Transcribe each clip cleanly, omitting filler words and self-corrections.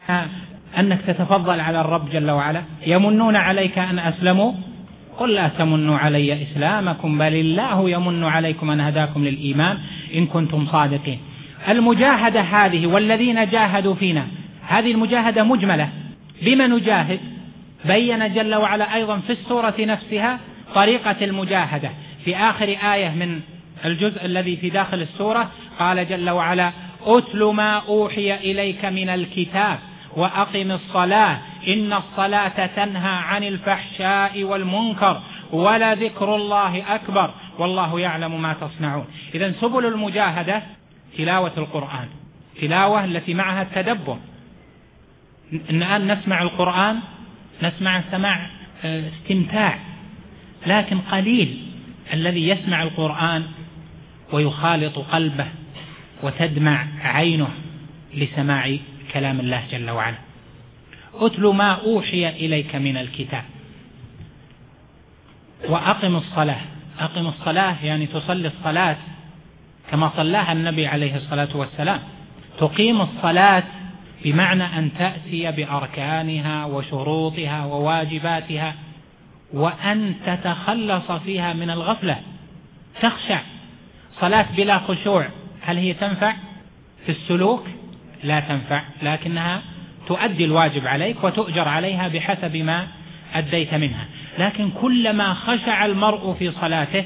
أنك تتفضل على الرب جل وعلا. يمنون عليك أن أسلموا قل لا تمنوا علي إسلامكم بل الله يمن عليكم أن هداكم للإيمان إن كنتم صادقين. المجاهدة هذه والذين جاهدوا فينا، هذه المجاهدة مجملة. بما نجاهد؟ بين جل وعلا أيضا في السورة نفسها طريقة المجاهدة. في آخر آية من الجزء الذي في داخل السورة قال جل وعلا: أتل ما أوحي إليك من الكتاب وأقم الصلاة إن الصلاة تنهى عن الفحشاء والمنكر ولذكر الله أكبر والله يعلم ما تصنعون. إذن سبل المجاهدة تلاوة القرآن، تلاوة التي معها التدبر. الآن نسمع القرآن، نسمع سماع استمتاع، لكن قليل الذي يسمع القرآن ويخالط قلبه وتدمع عينه لسماع كلام الله جل وعلا. أتل ما أوحي إليك من الكتاب وأقم الصلاة. أقم الصلاة يعني تصلي الصلاة كما صلاها النبي عليه الصلاة والسلام. تقيم الصلاة بمعنى أن تأتي بأركانها وشروطها وواجباتها، وأن تتخلص فيها من الغفلة، تخشع. صلاة بلا خشوع هل هي تنفع في السلوك؟ لا تنفع، لكنها تؤدي الواجب عليك وتؤجر عليها بحسب ما أديت منها. لكن كلما خشع المرء في صلاته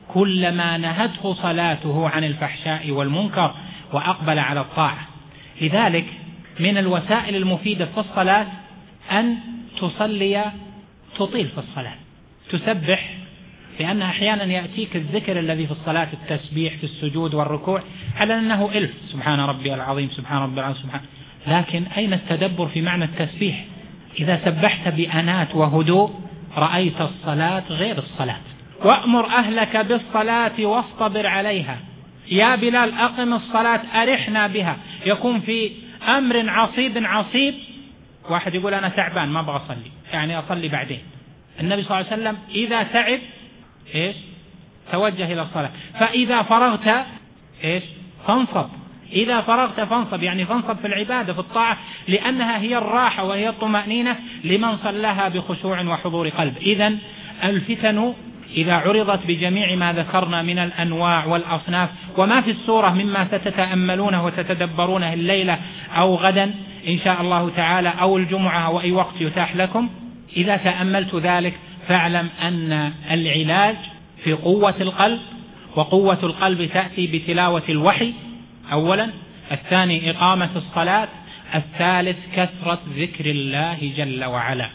كلما نهته صلاته عن الفحشاء والمنكر وأقبل على الطاعة. لذلك من الوسائل المفيدة في الصلاة أن تصلي تطيل في الصلاة، تسبح، لأن أحيانا يأتيك الذكر الذي في الصلاة التسبيح في السجود والركوع على أنه ألف، سبحان ربي العظيم سبحان ربي العظيم سبحان. لكن أين التدبر في معنى التسبيح؟ إذا سبحت بأنات وهدوء رأيت الصلاة غير الصلاة. وأمر أهلك بالصلاة واصطبر عليها. يا بلال أقم الصلاة أرحنا بها. يكون في أمر عصيب واحد يقول أنا تعبان ما أبغى أصلي، يعني أصلي بعدين. النبي صلى الله عليه وسلم إذا تعب إيش؟ توجه إلى الصلاة. فإذا فرغت إيش؟ فانصب. إذا فرغت فانصب، يعني فانصب في العبادة في الطاعة، لأنها هي الراحة وهي الطمأنينة لمن صلىها بخشوع وحضور قلب. إذن الفتن إذا عرضت بجميع ما ذكرنا من الأنواع والأصناف وما في السورة مما ستتأملونه وتتدبرونه الليلة أو غدا إن شاء الله تعالى أو الجمعة أو أي وقت يتاح لكم، إذا تأملت ذلك فاعلم أن العلاج في قوة القلب، وقوة القلب تأتي بتلاوة الوحي أولا، الثاني إقامة الصلاة، الثالث كثرة ذكر الله جل وعلا.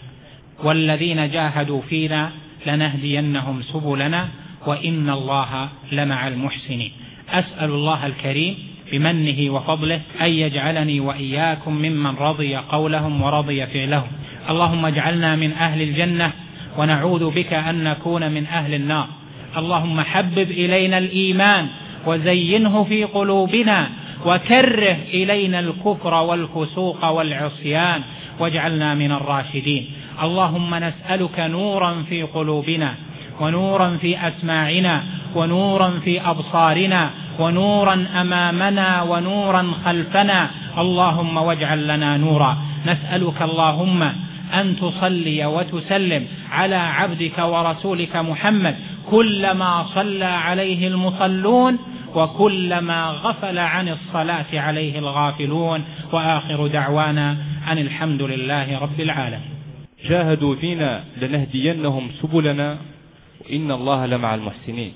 والذين جاهدوا فينا لنهدينهم سبلنا وإن الله لمع المحسنين. أسأل الله الكريم بمنه وفضله أن يجعلني وإياكم ممن رضي قولهم ورضي فعلهم. اللهم اجعلنا من أهل الجنة ونعوذ بك أن نكون من أهل النار. اللهم حبب إلينا الإيمان وزينه في قلوبنا وكره إلينا الكفر والفسوق والعصيان واجعلنا من الراشدين. اللهم نسألك نورا في قلوبنا ونورا في أسماعنا ونورا في أبصارنا ونورا أمامنا ونورا خلفنا، اللهم واجعل لنا نورا. نسألك اللهم أن تصلي وتسلم على عبدك ورسولك محمد كلما صلى عليه المصلون وكلما غفل عن الصلاة عليه الغافلون. وآخر دعوانا أن الحمد لله رب العالمين. جاهدوا فينا لنهدينهم سبلنا وإن الله لمع المحسنين.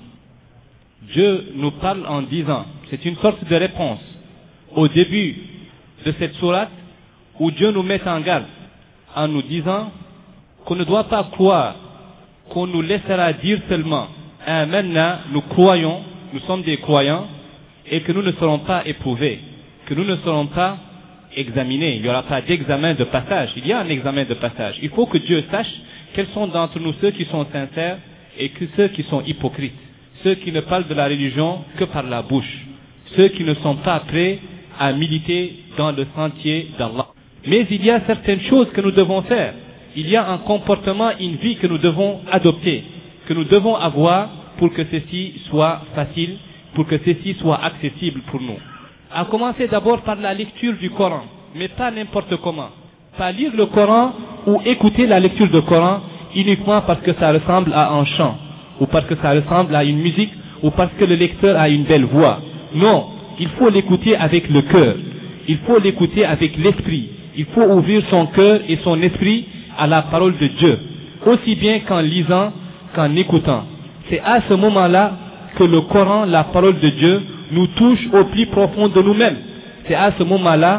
Dieu nous parle en disant, c'est une sorte de réponse au début de cette sourate où Dieu nous met en garde en nous disant qu'on ne doit pas croire qu'on nous laissera dire seulement Amen, nous croyons, nous sommes des croyants et que nous ne serons pas éprouvés, que nous ne serons pas examinés. Il n'y aura pas d'examen de passage. Il y a un examen de passage. Il faut que Dieu sache quels sont d'entre nous ceux qui sont sincères et que ceux qui sont hypocrites, ceux qui ne parlent de la religion que par la bouche, ceux qui ne sont pas prêts à militer dans le sentier d'Allah. Mais il y a certaines choses que nous devons faire. Il y a un comportement, une vie que nous devons adopter, que nous devons avoir pour que ceci soit facile, pour que ceci soit accessible pour nous. À commencer d'abord par la lecture du Coran. mais pas n'importe comment. Pas lire le Coran ou écouter la lecture du Coran uniquement parce que ça ressemble à un chant, ou parce que ça ressemble à une musique, ou parce que le lecteur a une belle voix. Non, il faut l'écouter avec le cœur, il faut l'écouter avec l'esprit, il faut ouvrir son cœur et son esprit à la parole de Dieu, aussi bien qu'en lisant qu'en écoutant. C'est à ce moment-là que le Coran, la parole de Dieu, nous touche au plus profond de nous-mêmes. C'est à ce moment-là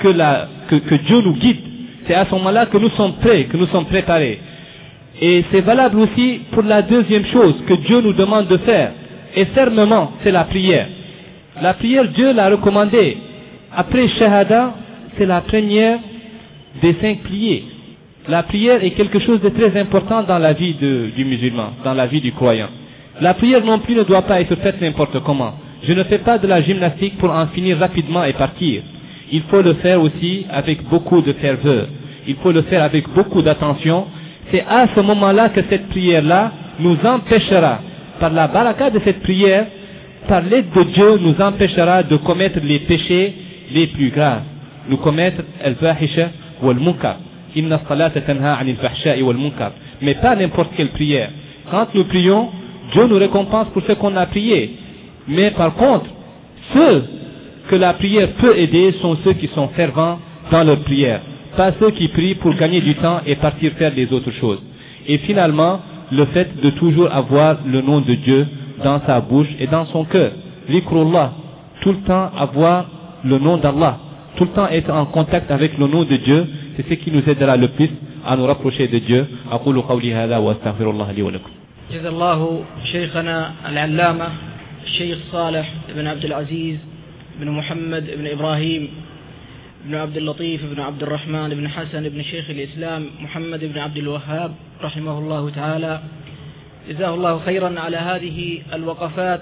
que Dieu nous guide. C'est à ce moment-là que nous sommes prêts, que nous sommes préparés. Et c'est valable aussi pour la deuxième chose que Dieu nous demande de faire. Et fermement, c'est la prière. La prière, Dieu l'a recommandée. Après Shahada, c'est la première des 5 piliers. La prière est quelque chose de très important dans la vie du musulman, dans la vie du croyant. La prière non plus ne doit pas être faite n'importe comment. Je ne fais pas de la gymnastique pour en finir rapidement et partir. Il faut le faire aussi avec beaucoup de ferveur. Il faut le faire avec beaucoup d'attention. C'est à ce moment-là que cette prière-là nous empêchera, par la baraka de cette prière, par l'aide de Dieu, nous empêchera de commettre les péchés les plus graves. Nous commettre al-fahisha wal-munkar. Inna salata tanha anil fahsha'i wal-munkar. Mais pas n'importe quelle prière. Quand nous prions, Dieu nous récompense pour ce qu'on a prié. Mais par contre, ceux que la prière peut aider sont ceux qui sont fervents dans leur prière. Pas ceux qui prient pour gagner du temps et partir faire des autres choses. Et finalement, le fait de toujours avoir le nom de Dieu dans sa bouche et dans son cœur. Zikrullah, tout le temps avoir le nom d'Allah, tout le temps être en contact avec le nom de Dieu, c'est ce qui nous aidera le plus à nous rapprocher de Dieu. أقول قولي هذا وأستغفر الله لي ولكم. جزا الله شيخنا العلامة الشيخ صالح بن عبد العزيز بن محمد بن إبراهيم بن عبد اللطيف بن عبد الرحمن بن حسن بن شيخ الإسلام محمد بن عبد الوهاب رحمه الله تعالى، جزاه الله خيرا على هذه الوقفات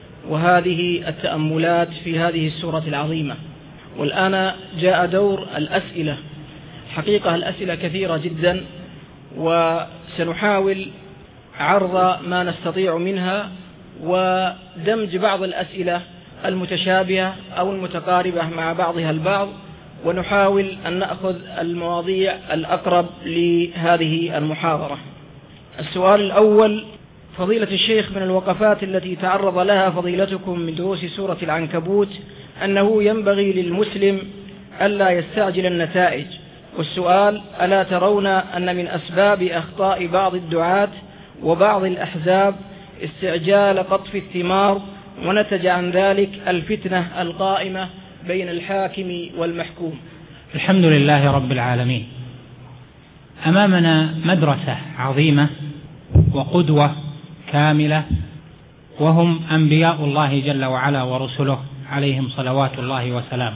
وهذه التأملات في هذه السورة العظيمة. والآن جاء دور الأسئلة. حقيقة الأسئلة كثيرة جدا، وسنحاول عرض ما نستطيع منها ودمج بعض الأسئلة المتشابهة أو المتقاربة مع بعضها البعض، ونحاول أن نأخذ المواضيع الأقرب لهذه المحاضرة. السؤال الأول: فضيلة الشيخ، من الوقفات التي تعرض لها فضيلتكم من دروس سورة العنكبوت أنه ينبغي للمسلم ألا يستعجل النتائج، والسؤال: ألا ترون أن من أسباب أخطاء بعض الدعاة وبعض الأحزاب استعجال قطف الثمار، ونتج عن ذلك الفتنة القائمة بين الحاكم والمحكوم؟ الحمد لله رب العالمين. أمامنا مدرسة عظيمة وقدوة كاملة، وهم أنبياء الله جل وعلا ورسله عليهم صلوات الله وسلامه.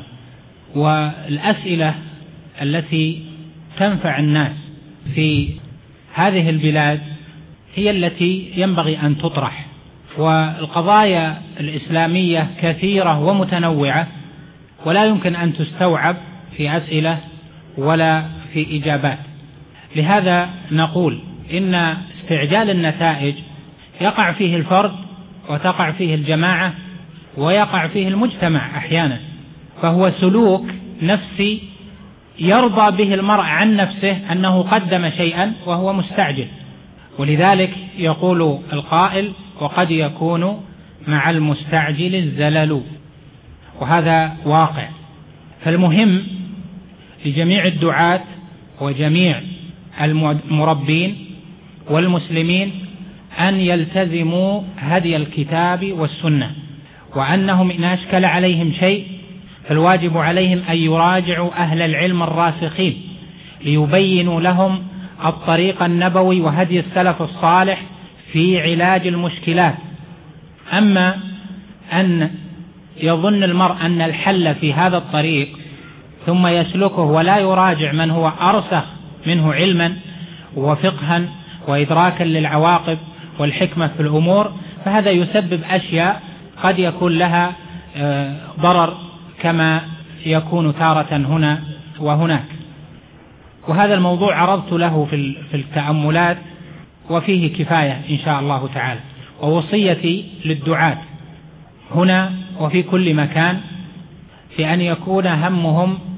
والأسئلة التي تنفع الناس في هذه البلاد هي التي ينبغي أن تطرح. والقضايا الإسلامية كثيرة ومتنوعة، ولا يمكن أن تستوعب في أسئلة ولا في إجابات. لهذا نقول إن استعجال النتائج يقع فيه الفرد، وتقع فيه الجماعة، ويقع فيه المجتمع أحيانا، فهو سلوك نفسي يرضى به المرء عن نفسه أنه قدم شيئا وهو مستعجل. ولذلك يقول القائل: وقد يكون مع المستعجل الزلل. وهذا واقع. فالمهم لجميع الدعاة وجميع المربين والمسلمين أن يلتزموا هدي الكتاب والسنة، وأنهم إن أشكل عليهم شيء فالواجب عليهم أن يراجعوا أهل العلم الراسخين ليبينوا لهم الطريق النبوي وهدي السلف الصالح في علاج المشكلات. أما أن يظن المرء أن الحل في هذا الطريق ثم يسلكه ولا يراجع من هو أرسخ منه علما وفقها وإدراكا للعواقب والحكمة في الأمور، فهذا يسبب أشياء قد يكون لها ضرر كما يكون تارة هنا وهناك. وهذا الموضوع عرضت له في التأملات، وفيه كفاية إن شاء الله تعالى. ووصيتي للدعاة هنا وفي كل مكان في أن يكون همهم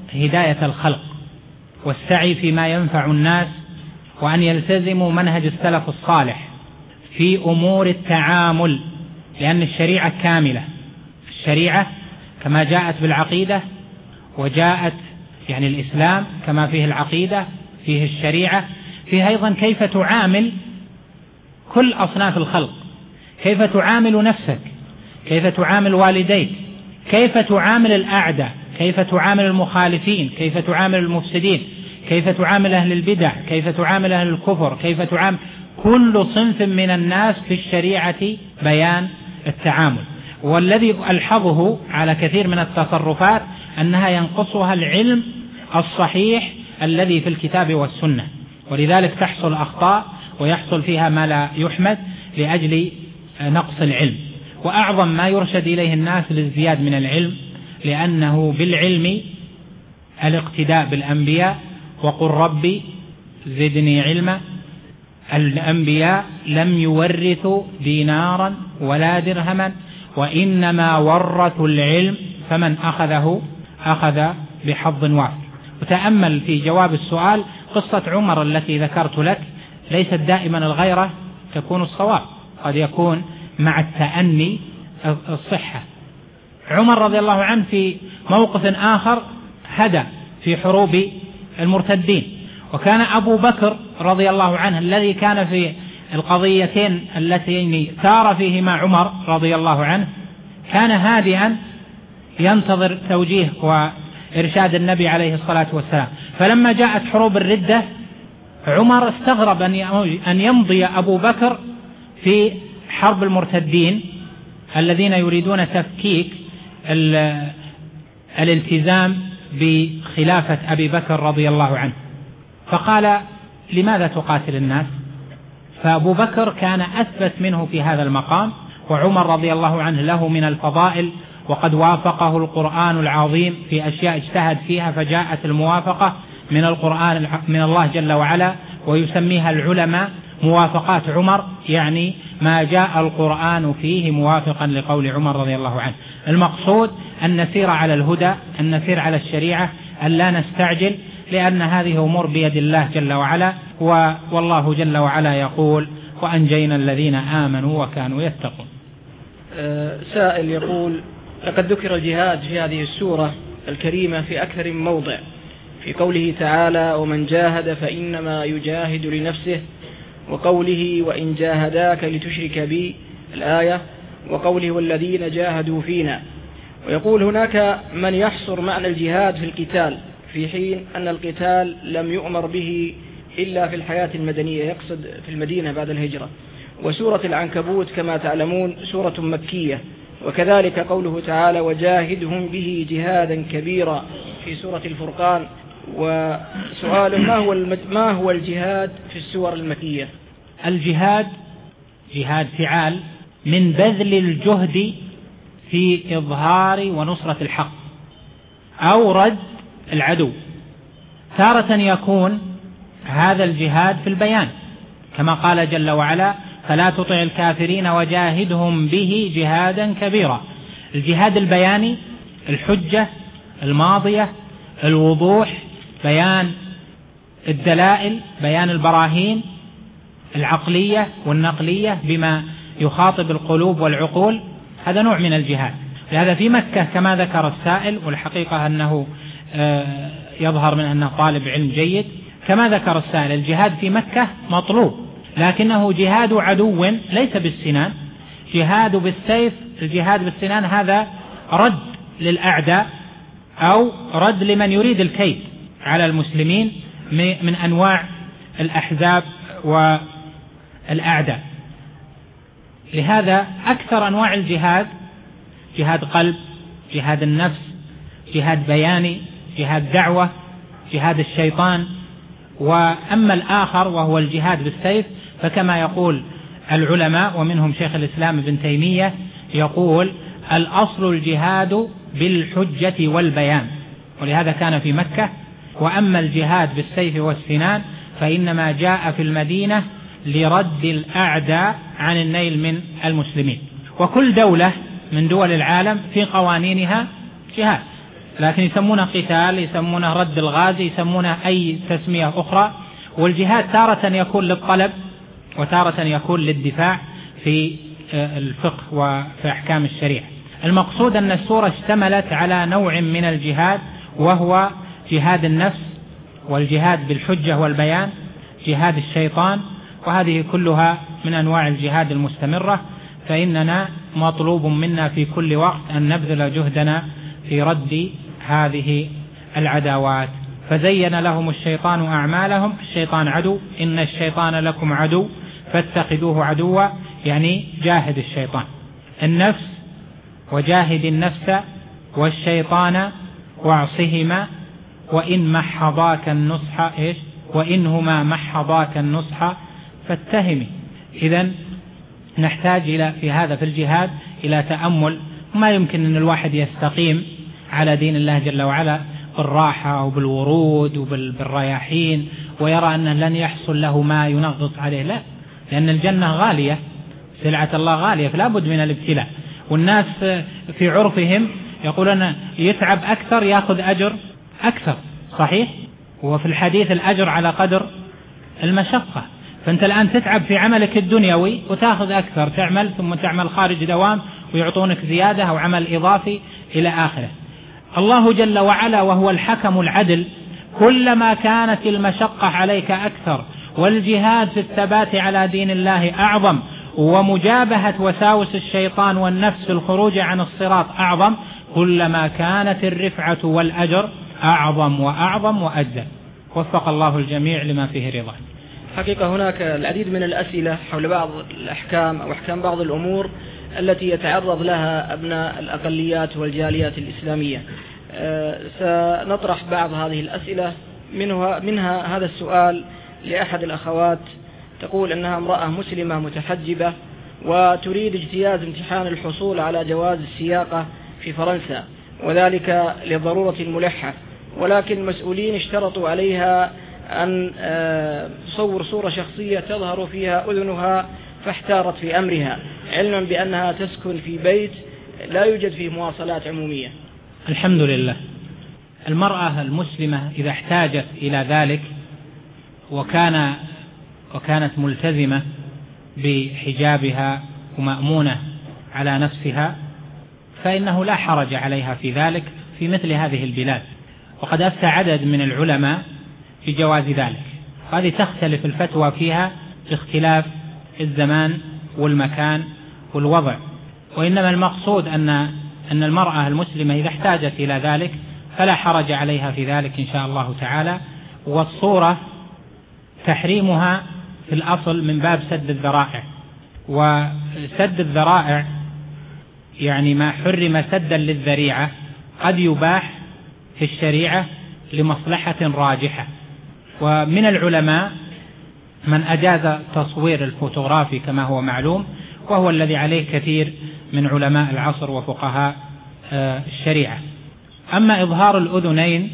هداية الخلق والسعي فيما ينفع الناس، وأن يلتزموا منهج السلف الصالح في أمور التعامل، لأن الشريعة كاملة. الشريعة كما جاءت بالعقيدة، وجاءت يعني الإسلام كما فيه العقيدة فيه الشريعة، فيه أيضا كيف تعامل كل أصناف الخلق، كيف تعامل نفسك، كيف تعامل والديك، كيف تعامل الأعداء، كيف تعامل المخالفين، كيف تعامل المفسدين، كيف تعامل أهل البدع، كيف تعامل أهل الكفر، كيف تعامل كل صنف من الناس. في الشريعة بيان التعامل. والذي ألحظه على كثير من التصرفات أنها ينقصها العلم الصحيح الذي في الكتاب والسنة، ولذلك تحصل أخطاء ويحصل فيها ما لا يحمد لأجل نقص العلم. وأعظم ما يرشد إليه الناس للزياد من العلم، لأنه بالعلم الاقتداء بالأنبياء، وقل ربي زدني علما. الأنبياء لم يورثوا دينارا ولا درهما، وإنما ورثوا العلم، فمن أخذه أخذ بحظ وافر. وتأمل في جواب السؤال قصة عمر التي ذكرت لك، ليست دائما الغيرة تكون الصواب، قد يكون مع التأني الصحة. عمر رضي الله عنه في موقف آخر هدى في حروب المرتدين، وكان أبو بكر رضي الله عنه الذي كان في القضيتين اللتين ثار فيهما عمر رضي الله عنه كان هادئا ينتظر توجيه وإرشاد النبي عليه الصلاة والسلام. فلما جاءت حروب الردة عمر استغرب أن يمضي أبو بكر في حرب المرتدين الذين يريدون تفكيك الالتزام بخلافة أبي بكر رضي الله عنه، فقال لماذا تقاتل الناس؟ فأبو بكر كان أثبت منه في هذا المقام، وعمر رضي الله عنه له من الفضائل، وقد وافقه القرآن العظيم في أشياء اجتهد فيها فجاءت الموافقة من القرآن من الله جل وعلا، ويسميها العلماء موافقات عمر، يعني ما جاء القرآن فيه موافقا لقول عمر رضي الله عنه. المقصود أن نسير على الهدى، أن نسير على الشريعة، أن لا نستعجل، لأن هذه أمور بيد الله جل وعلا. والله جل وعلا يقول وأنجينا الذين آمنوا وكانوا يتقون. سائل يقول: لقد ذكر الجهاد في هذه السورة الكريمة في أكثر من موضع، في قوله تعالى: ومن جاهد فإنما يجاهد لنفسه، وقوله: وإن جاهداك لتشرك بي الآية، وقوله: والذين جاهدوا فينا. ويقول: هناك من يحصر معنى الجهاد في القتال، في حين أن القتال لم يؤمر به إلا في الحياة المدنية، يقصد في المدينة بعد الهجرة. وسورة العنكبوت كما تعلمون سورة مكية، وكذلك قوله تعالى: وجاهدهم به جهادا كبيرا في سورة الفرقان. وسؤال: ما هو الجهاد في السور المكية؟ الجهاد جهاد فعال من بذل الجهد في إظهار ونصرة الحق أو رد العدو. تارة يكون هذا الجهاد في البيان كما قال جل وعلا: فلا تطع الكافرين وجاهدهم به جهادا كبيرا. الجهاد البياني الحجة الماضية، الوضوح، بيان الدلائل، بيان البراهين العقلية والنقلية بما يخاطب القلوب والعقول، هذا نوع من الجهاد. لهذا في مكة كما ذكر السائل، والحقيقة أنه يظهر من أنه طالب علم جيد، كما ذكر السائل الجهاد في مكة مطلوب، لكنه جهاد عدو ليس بالسنان، جهاد بالسيف. الجهاد بالسنان هذا رد للأعداء أو رد لمن يريد الكيد على المسلمين من أنواع الأحزاب والأعداء. لهذا أكثر أنواع الجهاد جهاد قلب، جهاد النفس، جهاد بياني، جهاد دعوة، جهاد الشيطان. وأما الآخر وهو الجهاد بالسيف فكما يقول العلماء ومنهم شيخ الإسلام ابن تيمية يقول: الأصل الجهاد بالحجة والبيان، ولهذا كان في مكة. وأما الجهاد بالسيف والسنان فإنما جاء في المدينة لرد الأعداء عن النيل من المسلمين. وكل دولة من دول العالم في قوانينها جهاد. لكن يسمونه قتال، يسمونه رد الغازي، يسمونه أي تسمية أخرى. والجهاد تارة يكون للطلب وتارة يكون للدفاع في الفقه وفي أحكام الشريعة. المقصود أن السورة اشتملت على نوع من الجهاد، وهو جهاد النفس والجهاد بالحجة والبيان، جهاد الشيطان، وهذه كلها من أنواع الجهاد المستمرة. فإننا مطلوب منا في كل وقت أن نبذل جهدنا في رد هذه العداوات. فزين لهم الشيطان أعمالهم، الشيطان عدو، إن الشيطان لكم عدو فاتخذوه عدوا، يعني جاهد الشيطان. النفس، وجاهد النفس والشيطان واعصهما وإن محضاك النصح وإنهما محضاك النصح فاتهمي. إذن نحتاج في هذا في الجهاد إلى تأمل. ما يمكن أن الواحد يستقيم على دين الله جل وعلا بالراحة وبالورود وبالرياحين ويرى أنه لن يحصل له ما ينغص عليه، لا، لأن الجنة غالية، سلعة الله غالية، فلا بد من الابتلاء. والناس في عرفهم يقولون يتعب أكثر يأخذ أجر أكثر، صحيح؟ وفي الحديث الأجر على قدر المشقة. فأنت الآن تتعب في عملك الدنيوي وتأخذ أكثر، تعمل ثم تعمل خارج دوام ويعطونك زيادة أو عمل إضافي إلى آخره. الله جل وعلا وهو الحكم العدل، كلما كانت المشقة عليك أكثر والجهاد في الثبات على دين الله أعظم ومجابهة وساوس الشيطان والنفس في الخروج عن الصراط أعظم، كلما كانت الرفعة والأجر أعظم وأعظم وأجزل. وفق الله الجميع لما فيه رضاه. حقيقة هناك العديد من الأسئلة حول بعض الأحكام أو أحكام بعض الأمور التي يتعرض لها أبناء الأقليات والجاليات الإسلامية. سنطرح بعض هذه الأسئلة، منها هذا السؤال لأحد الأخوات، تقول أنها امرأة مسلمة متحجبة وتريد اجتياز امتحان الحصول على جواز السياقة في فرنسا، وذلك لضرورة ملحة، ولكن المسؤولين اشترطوا عليها أن تصور صورة شخصية تظهر فيها أذنها، فاحتارت في أمرها، علما بأنها تسكن في بيت لا يوجد فيه مواصلات عمومية. الحمد لله. المرأة المسلمة إذا احتاجت إلى ذلك وكانت ملتزمة بحجابها ومأمونة على نفسها، فإنه لا حرج عليها في ذلك في مثل هذه البلاد. وقد أفتى عدد من العلماء في جواز ذلك، هذه تختلف الفتوى فيها باختلاف الزمان والمكان والوضع. وإنما المقصود أن المرأة المسلمة إذا احتاجت إلى ذلك فلا حرج عليها في ذلك إن شاء الله تعالى. والصورة تحريمها في الأصل من باب سد الذرائع، وسد الذرائع يعني ما حرم سدا للذريعة قد يباح في الشريعة لمصلحة راجحة. ومن العلماء من أجاز تصوير الفوتوغرافي كما هو معلوم، وهو الذي عليه كثير من علماء العصر وفقهاء الشريعة. أما إظهار الأذنين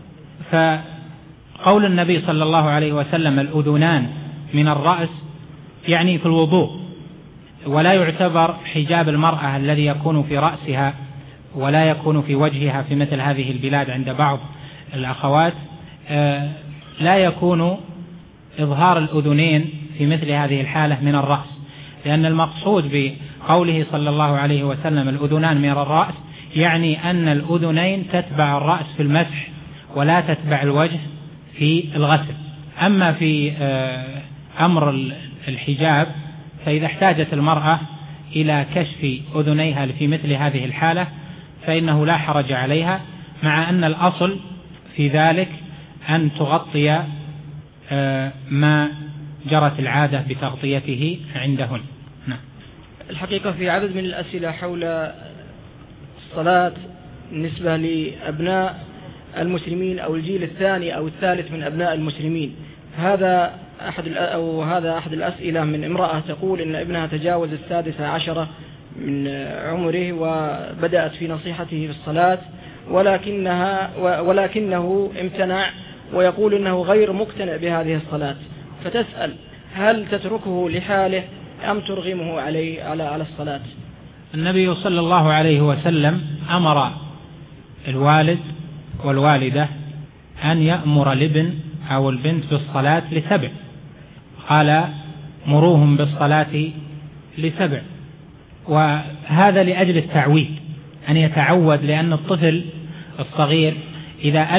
فقول النبي صلى الله عليه وسلم الأذنان من الرأس يعني في الوضوء، ولا يعتبر حجاب المرأة الذي يكون في رأسها ولا يكون في وجهها في مثل هذه البلاد عند بعض الأخوات، لا يكون إظهار الأذنين في مثل هذه الحالة من الرأس، لأن المقصود بقوله صلى الله عليه وسلم الأذنان من الرأس يعني أن الأذنين تتبع الرأس في المسح ولا تتبع الوجه في الغسل. أما في أمر الحجاب فإذا احتاجت المرأة إلى كشف أذنيها في مثل هذه الحالة فإنه لا حرج عليها، مع أن الأصل في ذلك أن تغطي ما جرت العادة بتغطيته عندهن. نعم. الحقيقة في عدد من الأسئلة حول الصلاة بالنسبة لأبناء المسلمين أو الجيل الثاني أو الثالث من أبناء المسلمين. هذا أحد الأسئلة من امرأة تقول إن ابنها تجاوز 16 من عمره وبدأت في نصيحته في الصلاة، ولكنه امتنع ويقول إنه غير مقتنع بهذه الصلاة، فتسأل هل تتركه لحاله أم ترغمه على الصلاة؟ النبي صلى الله عليه وسلم أمر الوالد والوالدة أن يأمر الابن أو البنت بالصلاة ل7، قال مروهم بالصلاة ل7، وهذا لأجل التعويد، أن يتعود، لأن الطفل الصغير إذا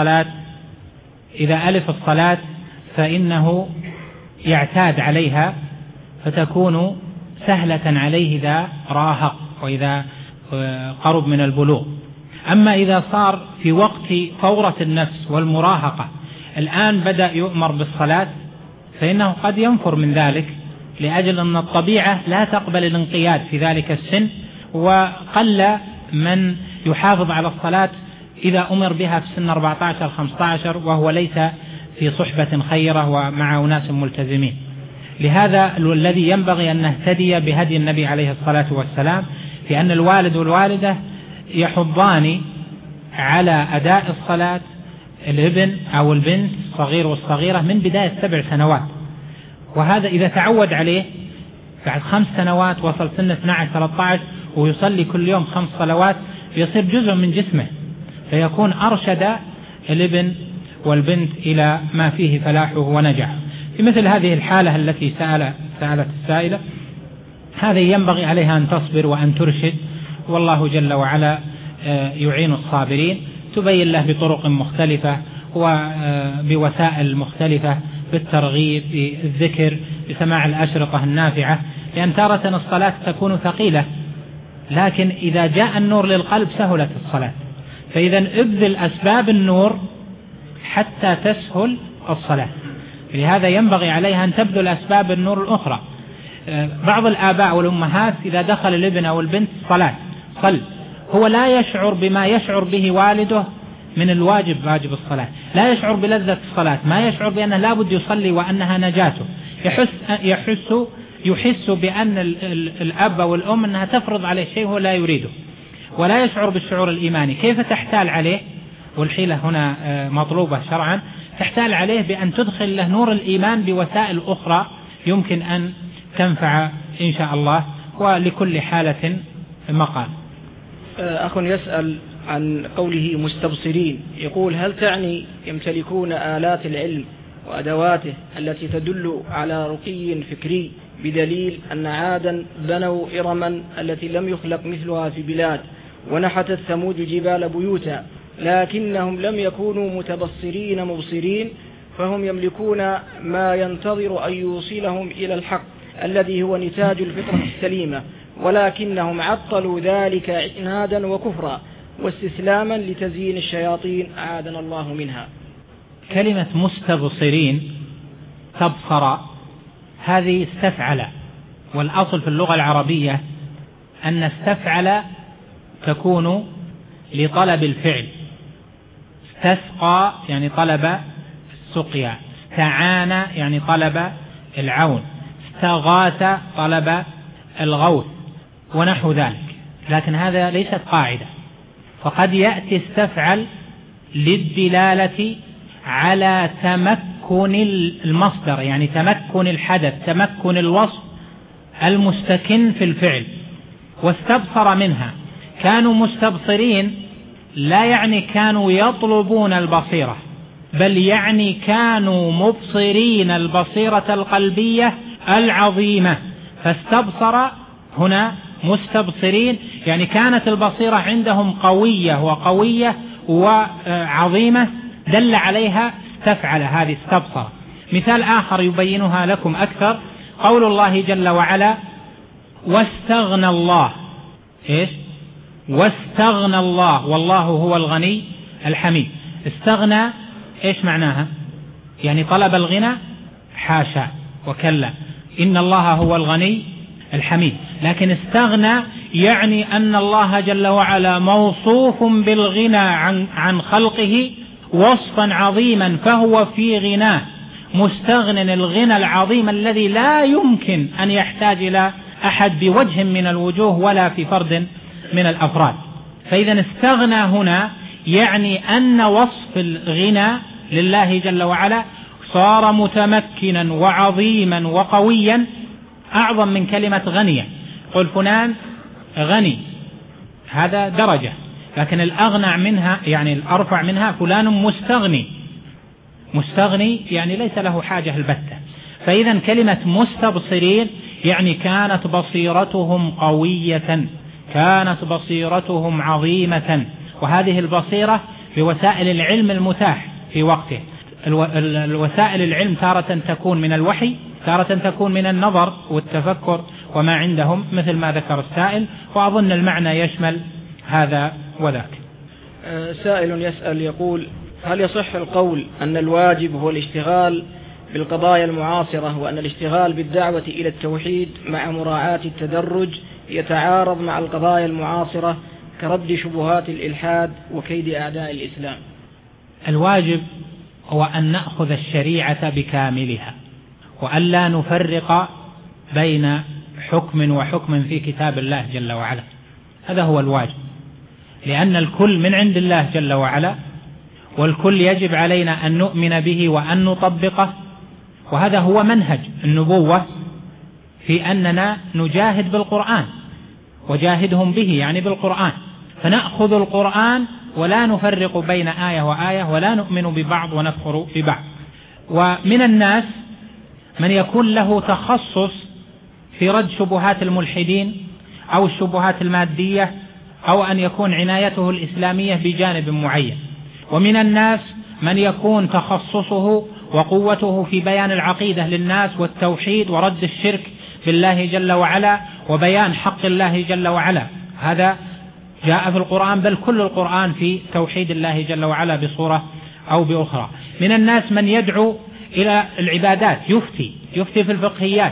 ألف الصلاة فإنه يعتاد عليها، فتكون سهلة عليه إذا راهق وإذا قرب من البلوغ. أما إذا صار في وقت فورة النفس والمراهقة الآن بدأ يؤمر بالصلاة، فإنه قد ينفر من ذلك، لأجل أن الطبيعة لا تقبل الانقياد في ذلك السن، وقل من يحافظ على الصلاة إذا أمر بها في سن 14-15 وهو ليس في صحبة خيرة ومع أناس ملتزمين. لهذا الذي ينبغي أن نهتدي بهدي النبي عليه الصلاة والسلام، في أن الوالد والوالدة يحضان على أداء الصلاة الابن أو البنت الصغير والصغيرة من بداية 7 سنوات، وهذا إذا تعود عليه بعد 5 سنوات وصل سن 12-13 ويصلي كل يوم 5 صلوات يصير جزء من جسمه، فيكون أرشد الابن والبنت إلى ما فيه فلاحه ونجاحه. في مثل هذه الحالة التي سألت السائلة، هذا ينبغي عليها أن تصبر وأن ترشد، والله جل وعلا يعين الصابرين، تبين له بطرق مختلفة وبوسائل مختلفة، بالترغيب، بالذكر، بسماع الأشرطة النافعة، لأن تارة الصلاة تكون ثقيلة، لكن إذا جاء النور للقلب سهلت الصلاة. فإذا ابذل أسباب النور حتى تسهل الصلاة، لهذا ينبغي عليها أن تبذل أسباب النور الأخرى. بعض الآباء والأمهات إذا دخل الابن أو البنت صلاة هو لا يشعر بما يشعر به والده من الواجب، واجب الصلاة، لا يشعر بلذة الصلاة، ما يشعر بأنه لابد يصلي وأنها نجاته، يحس بأن الأب والأم أنها تفرض عليه شيء هو لا يريده، ولا يشعر بالشعور الإيماني. كيف تحتال عليه؟ والحيلة هنا مطلوبة شرعا، تحتال عليه بأن تدخل له نور الإيمان بوسائل أخرى يمكن أن تنفع إن شاء الله، ولكل حالة مقال. أخ يسأل عن قوله مستبصرين، يقول: هل تعني يمتلكون آلات العلم وأدواته التي تدل على رقي فكري، بدليل أن عادا بنوا إرما التي لم يخلق مثلها في بلاد، ونحتت ثمود الجبال بيوتا، لكنهم لم يكونوا متبصرين مبصرين، فهم يملكون ما ينتظر أن يوصلهم إلى الحق الذي هو نتاج الفطرة السليمة، ولكنهم عطلوا ذلك عنادا وكفرا واستسلاما لتزيين الشياطين، أعاذنا الله منها. كلمة مستبصرين، تبصر، هذه استفعل، والأصل في اللغة العربية أن استفعل تكون لطلب الفعل. استسقى يعني طلب السقيا، استعان يعني طلب العون، استغاث طلب الغوث ونحو ذلك، لكن هذا ليست قاعدة. فقد يأتي استفعل للدلالة على تمكن المصدر، يعني تمكن الحدث، تمكن الوصف المستكن في الفعل. واستبصر منها، كانوا مستبصرين لا يعني كانوا يطلبون البصيرة، بل يعني كانوا مبصرين البصيرة القلبية العظيمة. فاستبصر هنا مستبصرين يعني كانت البصيرة عندهم قوية وعظيمة، دل عليها استفعل، هذه استبصر. مثال آخر يبينها لكم أكثر، قول الله جل وعلا: واستغنى الله. إيش؟ واستغنى الله والله هو الغني الحميد. استغنى إيش معناها؟ يعني طلب الغنى؟ حاشا وكلا، إن الله هو الغني الحميد. لكن استغنى يعني أن الله جل وعلا موصوف بالغنى عن خلقه وصفا عظيما، فهو في غناه مستغن، الغنى العظيم الذي لا يمكن أن يحتاج إلى أحد بوجه من الوجوه ولا في فرد من الأفراد. فإذا استغنى هنا يعني أن وصف الغنى لله جل وعلا صار متمكنا وعظيما وقويا، أعظم من كلمة غنية. قل فلان غني، هذا درجة، لكن الأغنى منها يعني الأرفع منها فلان مستغني يعني ليس له حاجة البتة. فإذا كلمة مستبصرين يعني كانت بصيرتهم قوية، كانت بصيرتهم عظيمة، وهذه البصيرة بوسائل العلم المتاح في وقته. الوسائل العلم تارة تكون من الوحي، تارة تكون من النظر والتفكر وما عندهم مثل ما ذكر السائل، وأظن المعنى يشمل هذا وذاك. سائل يسأل يقول: هل يصح القول أن الواجب هو الاشتغال بالقضايا المعاصرة، وأن الاشتغال بالدعوة إلى التوحيد مع مراعاة التدرج يتعارض مع القضايا المعاصرة كرد شبهات الإلحاد وكيد أعداء الإسلام؟ الواجب هو أن نأخذ الشريعة بكاملها، وألا نفرق بين حكم وحكم في كتاب الله جل وعلا. هذا هو الواجب، لأن الكل من عند الله جل وعلا، والكل يجب علينا أن نؤمن به وأن نطبقه. وهذا هو منهج النبوة في أننا نجاهد بالقرآن، وجاهدهم به يعني بالقرآن. فنأخذ القرآن ولا نفرق بين آية وآية، ولا نؤمن ببعض ونكفر ببعض. ومن الناس من يكون له تخصص في رد شبهات الملحدين أو الشبهات المادية، أو أن يكون عنايته الإسلامية بجانب معين. ومن الناس من يكون تخصصه وقوته في بيان العقيدة للناس والتوحيد ورد الشرك بالله جل وعلا وبيان حق الله جل وعلا. هذا جاء في القرآن، بل كل القرآن في توحيد الله جل وعلا بصورة أو بأخرى. من الناس من يدعو إلى العبادات، يفتي في الفقهيات،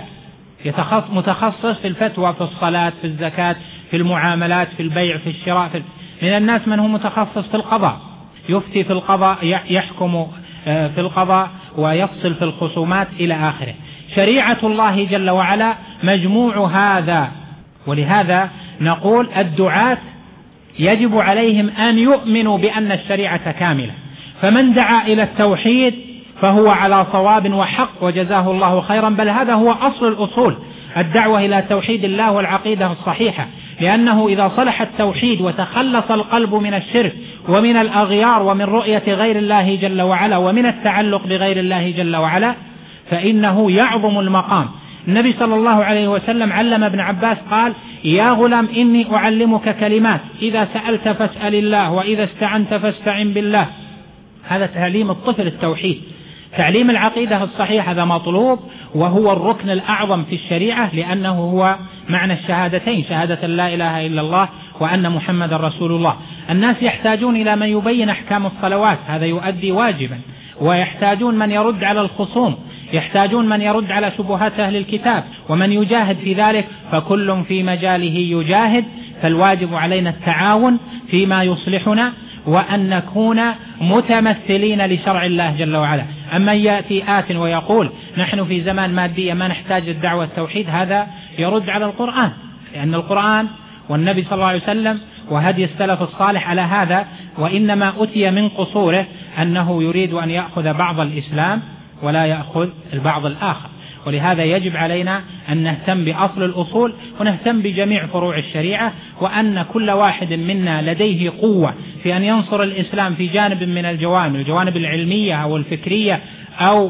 متخصص في الفتوى في الصلاة، في الزكاة، في المعاملات، في البيع، في الشراء. من الناس من هو متخصص في القضاء، يفتي في القضاء، يحكم في القضاء ويفصل في الخصومات إلى آخره. شريعة الله جل وعلا مجموع هذا. ولهذا نقول الدعاة يجب عليهم أن يؤمنوا بأن الشريعة كاملة، فمن دعا إلى التوحيد فهو على صواب وحق وجزاه الله خيرا، بل هذا هو أصل الأصول، الدعوة إلى توحيد الله والعقيدة الصحيحة. لأنه إذا صلح التوحيد وتخلص القلب من الشرك ومن الأغيار ومن رؤية غير الله جل وعلا ومن التعلق بغير الله جل وعلا، فإنه يعظم المقام. النبي صلى الله عليه وسلم علم ابن عباس قال: يا غلام إني أعلمك كلمات إذا سألت فاسأل الله وإذا استعنت فاستعن بالله. هذا تعليم الطفل التوحيد. تعليم العقيدة الصحيحة هذا مطلوب، وهو الركن الأعظم في الشريعة، لأنه هو معنى الشهادتين، شهادة لا إله إلا الله وأن محمد رسول الله. الناس يحتاجون إلى من يبين أحكام الصلوات، هذا يؤدي واجبا، ويحتاجون من يرد على الخصوم، يحتاجون من يرد على شبهات أهل الكتاب، ومن يجاهد في ذلك، فكل في مجاله يجاهد. فالواجب علينا التعاون فيما يصلحنا، وأن نكون متمثلين لشرع الله جل وعلا. أما يأتي آت ويقول نحن في زمان مادية ما نحتاج الدعوة التوحيد، هذا يرد على القرآن، لأن القرآن والنبي صلى الله عليه وسلم وهدي السلف الصالح على هذا، وإنما أتي من قصوره أنه يريد أن يأخذ بعض الإسلام ولا يأخذ البعض الآخر. ولهذا يجب علينا أن نهتم بأصل الأصول ونهتم بجميع فروع الشريعة، وأن كل واحد منا لديه قوة في أن ينصر الإسلام في جانب من الجوانب العلمية أو الفكرية أو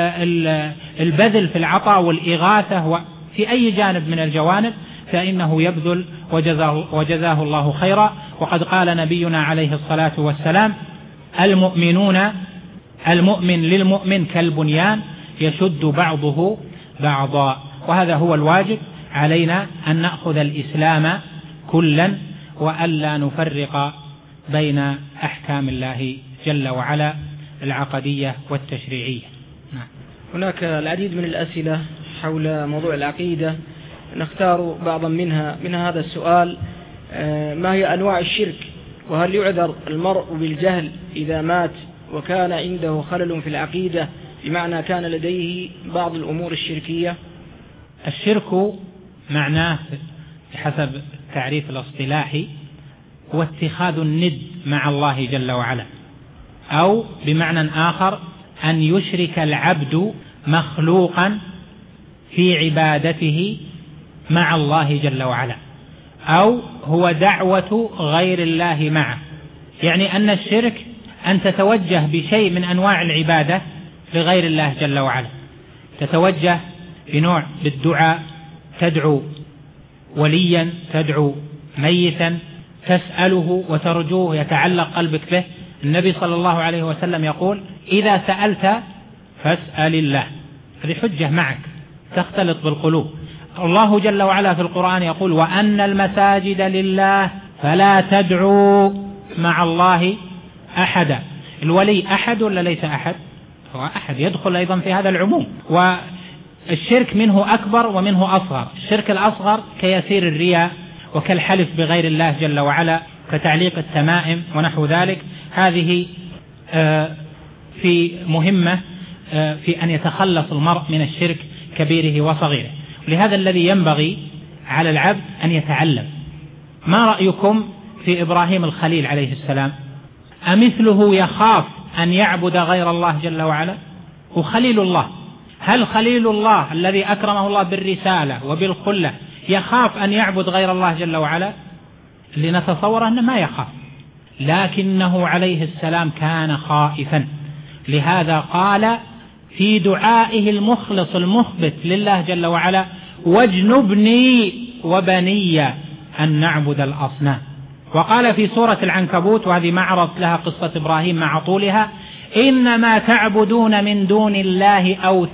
البذل في العطاء والإغاثة، وفي أي جانب من الجوانب فإنه يبذل وجزاه الله خيرا. وقد قال نبينا عليه الصلاة والسلام: المؤمن للمؤمن كالبنيان يشد بعضه بعضا. وهذا هو الواجب علينا، أن نأخذ الإسلام كلا وألا نفرق بين أحكام الله جل وعلا العقدية والتشريعية. نعم. هناك العديد من الأسئلة حول موضوع العقيدة، نختار بعضا من هذا السؤال: ما هي أنواع الشرك؟ وهل يعذر المرء بالجهل إذا مات وكان عنده خلل في العقيدة، بمعنى كان لديه بعض الأمور الشركية؟ الشرك معناه بحسب التعريف الاصطلاحي هو اتخاذ الند مع الله جل وعلا، أو بمعنى آخر أن يشرك العبد مخلوقا في عبادته مع الله جل وعلا، أو هو دعوة غير الله معه. يعني أن الشرك أن تتوجه بشيء من أنواع العبادة لغير الله جل وعلا، تتوجه بنوع بالدعاء، تدعو وليا، تدعو ميتا، تسأله وترجوه، يتعلق قلبك به. النبي صلى الله عليه وسلم يقول: إذا سألت فاسأل الله. هذه حجة معك تختلط بالقلوب. الله جل وعلا في القرآن يقول: وأن المساجد لله فلا تدعوا مع الله أحدا. الولي أحد ولا ليس أحد؟ هو أحد، يدخل أيضا في هذا العموم. والشرك منه أكبر ومنه أصغر. الشرك الأصغر كيسير الرياء وكالحلف بغير الله جل وعلا، كتعليق التمائم ونحو ذلك. هذه في مهمة في أن يتخلص المرء من الشرك كبيره وصغيره. لهذا الذي ينبغي على العبد أن يتعلم. ما رأيكم في إبراهيم الخليل عليه السلام؟ أمثله يخاف أن يعبد غير الله جل وعلا؟ وخليل الله، هل خليل الله الذي أكرمه الله بالرسالة وبالخلة يخاف أن يعبد غير الله جل وعلا؟ لنتصور أنه ما يخاف، لكنه عليه السلام كان خائفا. لهذا قال في دعائه المخلص المخبت لله جل وعلا: واجنبني وبني أن نعبد الأصنام. وقال في سورة العنكبوت، وهذه معرض لها قصة إبراهيم مع طولها: إنما تعبدون من دون الله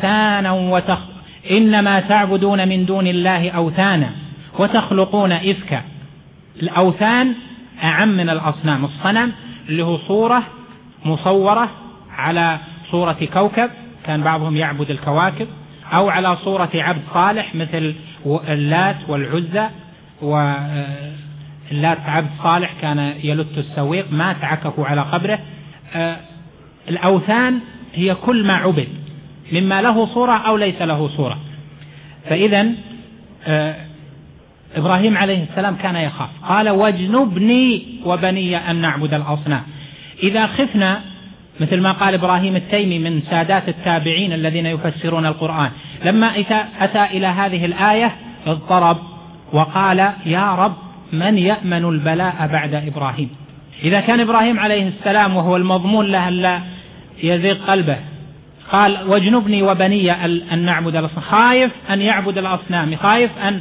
أوثانا وتخلقون إفكا. الأوثان أعم من الأصنام. الصنم اللي هو صورة مصورة على صورة كوكب، كان بعضهم يعبد الكواكب، أو على صورة عبد صالح مثل اللات والعزى. واللات عبد صالح كان يلت السويق، مات عكفوا على قبره. الأوثان هي كل ما عبد مما له صورة أو ليس له صورة. فإذا إبراهيم عليه السلام كان يخاف، قال: واجنبني وبني أن نعبد الأصنام. إذا خفنا، مثل ما قال إبراهيم التيمي من سادات التابعين الذين يفسرون القرآن، لما أتى إلى هذه الآية اضطرب وقال: يا رب من يأمن البلاء بعد إبراهيم؟ إذا كان إبراهيم عليه السلام وهو المضمون له لا يزيغ قلبه قال: واجنبني وبني أن نعبد الأصنام، خايف أن يعبد الأصنام، خايف أن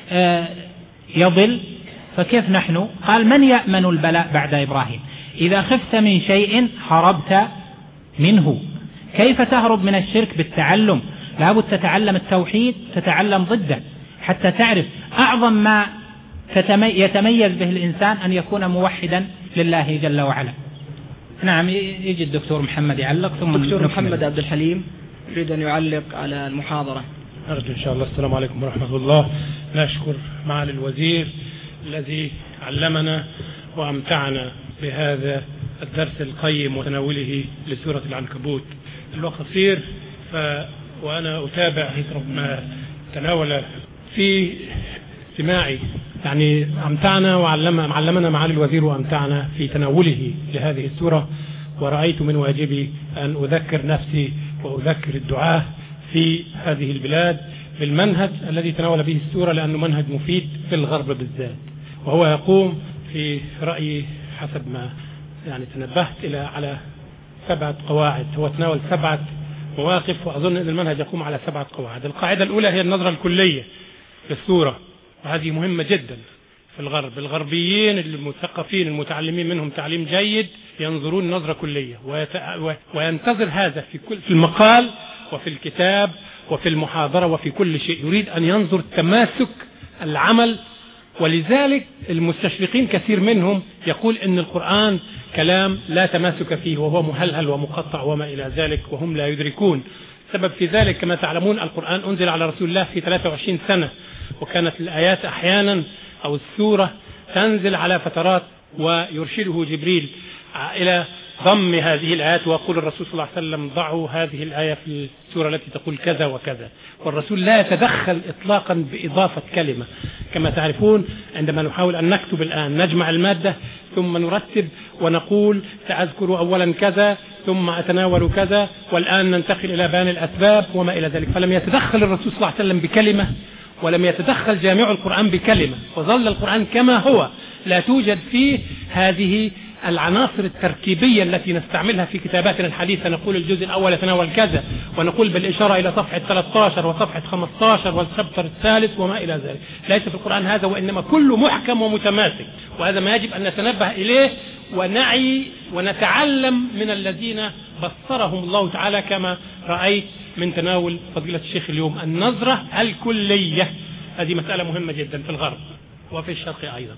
يضل، فكيف نحن؟ قال: من يأمن البلاء بعد إبراهيم؟ إذا خفت من شيء هربت منه. كيف تهرب من الشرك؟ بالتعلم. لابد تتعلم التوحيد، تتعلم ضده حتى تعرف. أعظم ما يتميز به الإنسان أن يكون موحدا لله جل وعلا. نعم، يجي الدكتور محمد يعلق، ثم الدكتور محمد عبد الحليم يريد أن يعلق على المحاضرة. أرجو إن شاء الله. السلام عليكم ورحمة الله. نشكر معالي الوزير الذي علمنا وأمتعنا بهذا الدرس القيم وتناوله لسورة العنكبوت. الوقت قصير، وأنا أتابع ما تناول في استماعي. يعني أمتعنا وعلمنا معالي الوزير وأمتعنا في تناوله لهذه السورة، ورأيت من واجبي أن أذكر نفسي وأذكر الدعاة في هذه البلاد بالمنهج الذي تناول به السورة، لأنه منهج مفيد في الغرب بالذات، وهو يقوم في رأيي حسب ما يعني تنبهت على 7 قواعد. هو تناول 7 مواقف، وأظن أن المنهج يقوم على 7 قواعد. القاعدة الأولى هي النظرة الكلية للسورة، وهذه مهمة جدا في الغرب. الغربيين المثقفين المتعلمين منهم تعليم جيد ينظرون نظرة كلية، وينتظر هذا في المقال وفي الكتاب وفي المحاضرة وفي كل شيء. يريد أن ينظر تماسك العمل، ولذلك المستشرقين كثير منهم يقول إن القرآن كلام لا تماسك فيه، وهو مهلهل ومقطع وما إلى ذلك، وهم لا يدركون. سبب في ذلك كما تعلمون القرآن أنزل على رسول الله في 23 سنة، وكانت الآيات أحيانا أو السورة تنزل على فترات، ويرشده جبريل إلى ضم هذه الآيات، ويقول الرسول صلى الله عليه وسلم: ضعوا هذه الآية في السورة التي تقول كذا وكذا. والرسول لا يتدخل إطلاقا بإضافة كلمة. كما تعرفون عندما نحاول أن نكتب الآن نجمع المادة ثم نرتب ونقول سأذكر أولا كذا ثم أتناول كذا والآن ننتقل إلى بيان الأسباب وما إلى ذلك. فلم يتدخل الرسول صلى الله عليه وسلم بكلمة، ولم يتدخل جامع القرآن بكلمة، وظل القرآن كما هو، لا توجد فيه هذه العناصر التركيبية التي نستعملها في كتاباتنا الحديثة. نقول الجزء الأول يتناول كذا، ونقول بالإشارة إلى صفحة 13 وصفحة 15 والشابتر الثالث وما إلى ذلك. ليس في القرآن هذا، وإنما كله محكم ومتماسك، وهذا ما يجب أن نتنبه إليه ونعي ونتعلم من الذين بصرهم الله تعالى، كما رأيت من تناول فضيلة الشيخ اليوم النظرة الكلية. هذه مسألة مهمة جدا في الغرب وفي الشرق أيضا.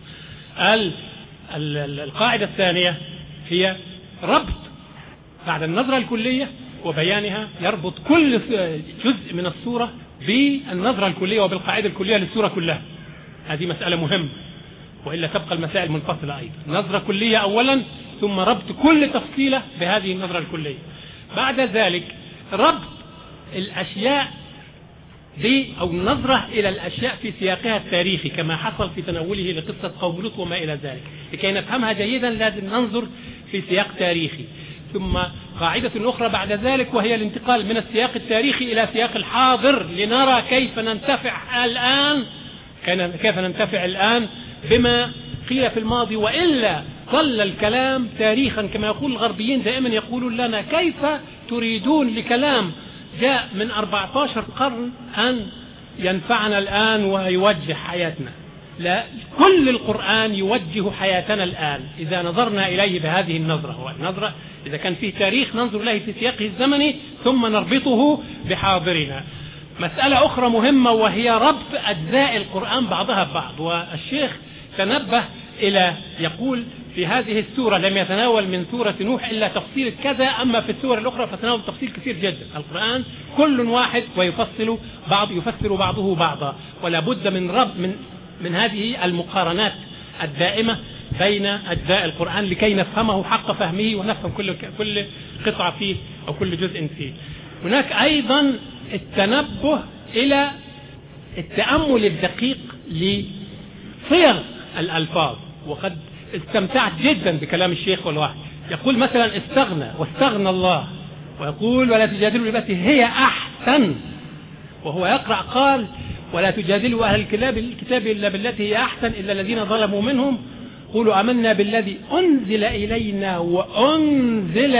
القاعدة الثانية هي ربط بعد النظرة الكلية وبيانها، يربط كل جزء من السورة بالنظرة الكلية وبالقاعدة الكلية للسورة كلها. هذه مسألة مهمة، وإلا تبقى المسائل منفصلة أيضا. نظرة كلية أولا، ثم ربط كل تفصيلة بهذه النظرة الكلية. بعد ذلك ربط الأشياء أو النظرة إلى الأشياء في سياقها التاريخي، كما حصل في تناوله لقصة قوم لوط وما إلى ذلك. لكي نفهمها جيدا لازم ننظر في سياق تاريخي. ثم قاعدة أخرى بعد ذلك، وهي الانتقال من السياق التاريخي إلى سياق الحاضر، لنرى كيف ننتفع الآن بما قيل في الماضي، وإلا ظل الكلام تاريخا. كما يقول الغربيين دائما، يقولون لنا كيف تريدون لكلام جاء من 14 قرن أن ينفعنا الآن ويوجه حياتنا. لا، كل القرآن يوجه حياتنا الآن إذا نظرنا إليه بهذه النظرة. والنظرة إذا كان فيه تاريخ ننظر إليه في سياقه الزمني، ثم نربطه بحاضرنا. مسألة أخرى مهمة، وهي ربط أجزاء القرآن بعضها ببعض. والشيخ تنبه إلى يقول في هذه السورة لم يتناول من سورة نوح إلا تفصيل كذا، أما في السور الأخرى فتناول تفصيل كثير جدا. القرآن كل واحد ويفصل يفسر بعضه بعضا، ولا بد من هذه المقارنات الدائمة بين أجزاء القرآن لكي نفهمه حق فهمه، ونفهم كل قطعة فيه أو كل جزء فيه. هناك أيضا التنبه إلى التأمل الدقيق لصيغ الألفاظ. وقد استمتعت جدا بكلام الشيخ والواحد. يقول مثلا استغنى واستغنى الله، ويقول ولا تجادلوا بالتي هي أحسن، وهو يقرأ قال ولا تجادلوا أهل الكتاب إلا بالتي هي أحسن إلا الذين ظلموا منهم قولوا آمنا بالذي أنزل إلينا وأنزل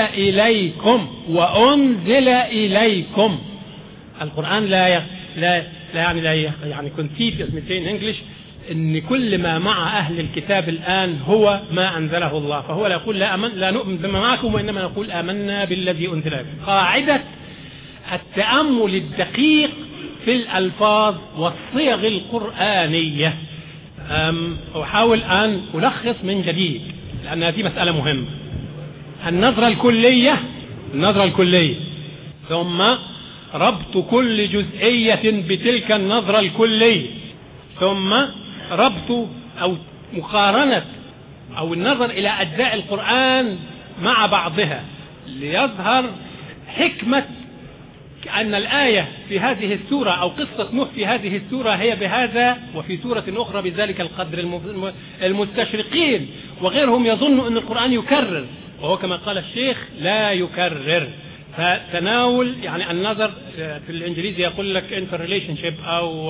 إليكم. القرآن لا يعني كونسيبت in English إن كل ما مع أهل الكتاب الآن هو ما أنزله الله، فهو لا يقول لا نؤمن بما معكم، وإنما نقول آمنا بالذي أنزل إليكم. قاعدة التأمل الدقيق في الألفاظ والصيغ القرآنية. أحاول أن ألخص من جديد لأن هذه مسألة مهمة. النظرة الكلية، ثم ربط كل جزئية بتلك النظرة الكلية، ثم ربط أو مقارنة أو النظر إلى أجزاء القرآن مع بعضها، ليظهر حكمة أن الآية في هذه السورة أو قصة نوح في هذه السورة هي بهذا، وفي سورة أخرى بذلك القدر. المستشرقين وغيرهم يظنوا أن القرآن يكرر، وهو كما قال الشيخ لا يكرر. فتناول يعني النظر في الإنجليزي يقول لك interrelationship أو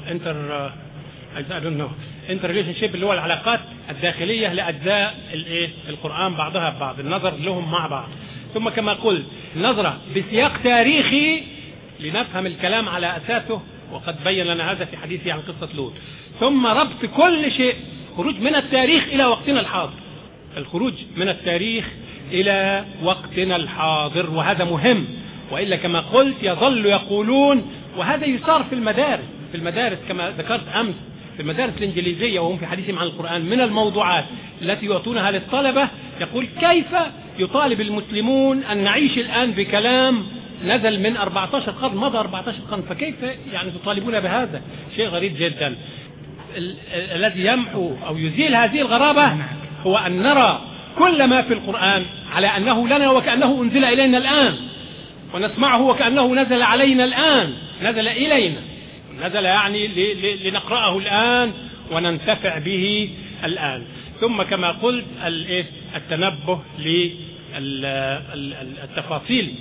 interrelationship اللي هو العلاقات الداخلية لأجزاء القرآن بعضها ببعض، النظر لهم مع بعض. ثم كما قلت نظرة بسياق تاريخي لنفهم الكلام على أساسه، وقد بين لنا هذا في حديثه عن قصة لوط. ثم ربط كل شيء، خروج من التاريخ إلى وقتنا الحاضر، الخروج من التاريخ إلى وقتنا الحاضر، وهذا مهم. وإلا كما قلت يظل يقولون، وهذا يصار في المدارس كما ذكرت أمس، في المدارس الإنجليزية وهم في حديثهم عن القرآن من الموضوعات التي يعطونها للطلبة، يقول كيف يطالب المسلمون أن نعيش الآن بكلام نزل من 14 قرن، مضى 14 قرن، فكيف يعني تطالبون بهذا؟ شيء غريب جدا. الذي يمحو أو يزيل هذه الغرابة هو أن نرى كل ما في القرآن على أنه لنا وكأنه أنزل إلينا الآن، ونسمعه وكأنه نزل علينا الآن، نزل إلينا، نزل يعني لنقرأه الآن وننتفع به الآن. ثم كما قلت التنبه للتفاصيل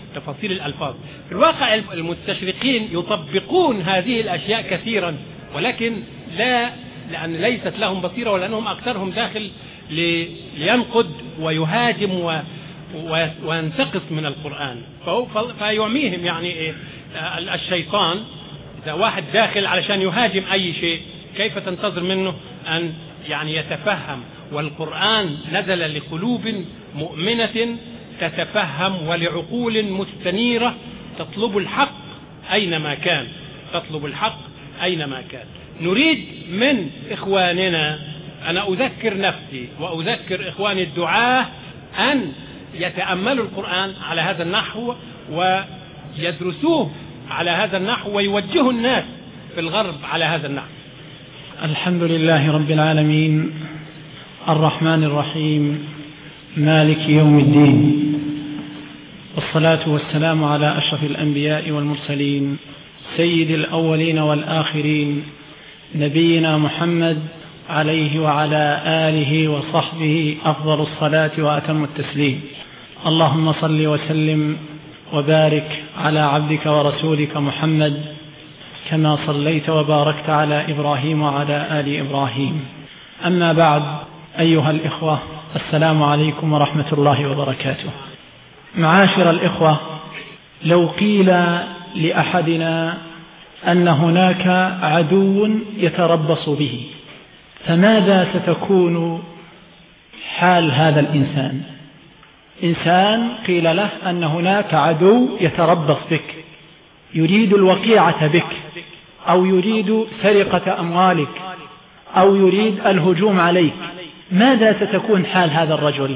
تفاصيل الألفاظ. في الواقع المستشرقين يطبقون هذه الأشياء كثيرا، ولكن لأن ليست لهم بصيرة، ولأنهم أكثرهم داخل لينقد ويهاجم وينتقص من القرآن، فيعميهم يعني الشيطان. إذا واحد داخل علشان يهاجم أي شيء، كيف تنتظر منه أن يعني يتفهم؟ والقرآن نزل لقلوب مؤمنة تتفهم، ولعقول مستنيرة تطلب الحق أينما كان، تطلب الحق أينما كان. نريد من إخواننا، أنا أذكر نفسي وأذكر إخواني الدعاة، أن يتأملوا القرآن على هذا النحو ويدرسوه على هذا النحو، ويوجهوا الناس في الغرب على هذا النحو. الحمد لله رب العالمين، الرحمن الرحيم، مالك يوم الدين، والصلاة والسلام على أشرف الأنبياء والمرسلين، سيد الأولين والآخرين، نبينا محمد عليه وعلى آله وصحبه أفضل الصلاة وأتم التسليم. اللهم صل وسلم وبارك على عبدك ورسولك محمد، كما صليت وباركت على إبراهيم وعلى آل إبراهيم. أما بعد، أيها الإخوة، السلام عليكم ورحمة الله وبركاته. معاشر الإخوة، لو قيل لأحدنا أن هناك عدو يتربص به، فماذا ستكون حال هذا الإنسان؟ إنسان قيل له أن هناك عدو يتربص بك، يريد الوقيعة بك، أو يريد سرقة أموالك، أو يريد الهجوم عليك، ماذا ستكون حال هذا الرجل؟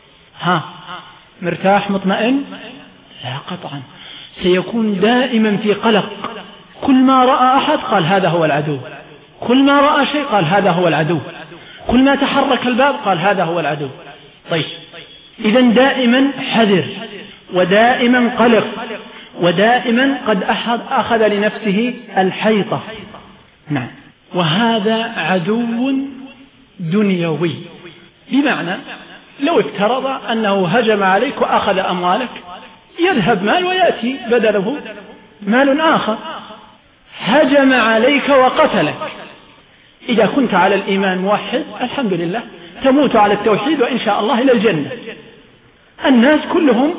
مرتاح مطمئن؟ لا قطعا، سيكون دائما في قلق. كل ما رأى أحد قال هذا هو العدو، كل ما رأى شيء قال هذا هو العدو، كل ما تحرك الباب قال هذا هو العدو. طيب، إذن دائما حذر، ودائما قلق، ودائما قد أخذ لنفسه الحيطة. نعم، وهذا عدو دنيوي، بمعنى لو افترض أنه هجم عليك وأخذ أموالك، يذهب مال ويأتي بدله مال آخر. هجم عليك وقتلك، إذا كنت على الإيمان موحد الحمد لله، تموت على التوحيد وإن شاء الله إلى الجنة. الناس كلهم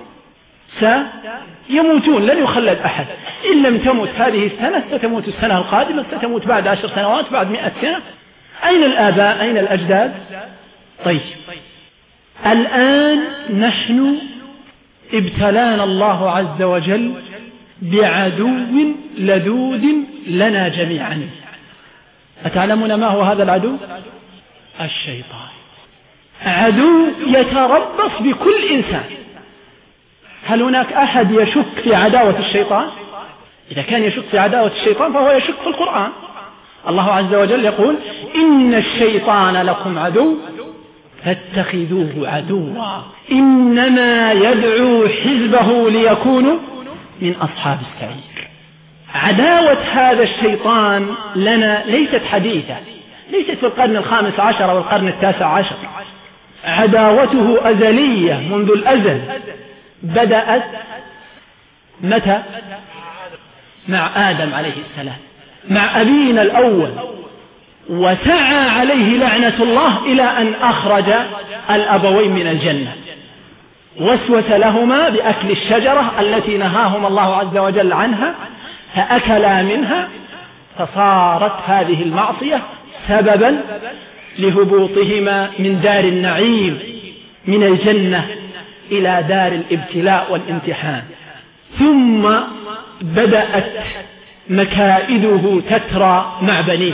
سيموتون، لن يخلد أحد. إن لم تمت هذه السنة ستموت السنة القادمة، ستموت بعد 10 سنوات، بعد 100 سنة. أين الآباء؟ أين الأجداد؟ طيب، الآن نحن ابتلانا الله عز وجل بعدو لدود لنا جميعا. أتعلمون ما هو هذا العدو؟ الشيطان. عدو يتربص بكل إنسان. هل هناك أحد يشك في عداوة الشيطان؟ إذا كان يشك في عداوة الشيطان فهو يشك في القرآن. الله عز وجل يقول: إن الشيطان لكم عدو فاتخذوه عدوا إنما يدعو حزبه ليكونوا من أصحاب السعير. عداوة هذا الشيطان لنا ليست حديثة، ليست في القرن 15 والقرن 19. عداوته أزلية منذ الأزل. بدأت متى؟ مع آدم عليه السلام، مع أبينا الأول، وسعى عليه لعنة الله إلى أن أخرج الأبوين من الجنة، وسوس لهما بأكل الشجرة التي نهاهما الله عز وجل عنها، فأكلا منها، فصارت هذه المعصية سببا لهبوطهما من دار النعيم من الجنة إلى دار الابتلاء والامتحان. ثم بدأت مكائده تترى مع بنيه،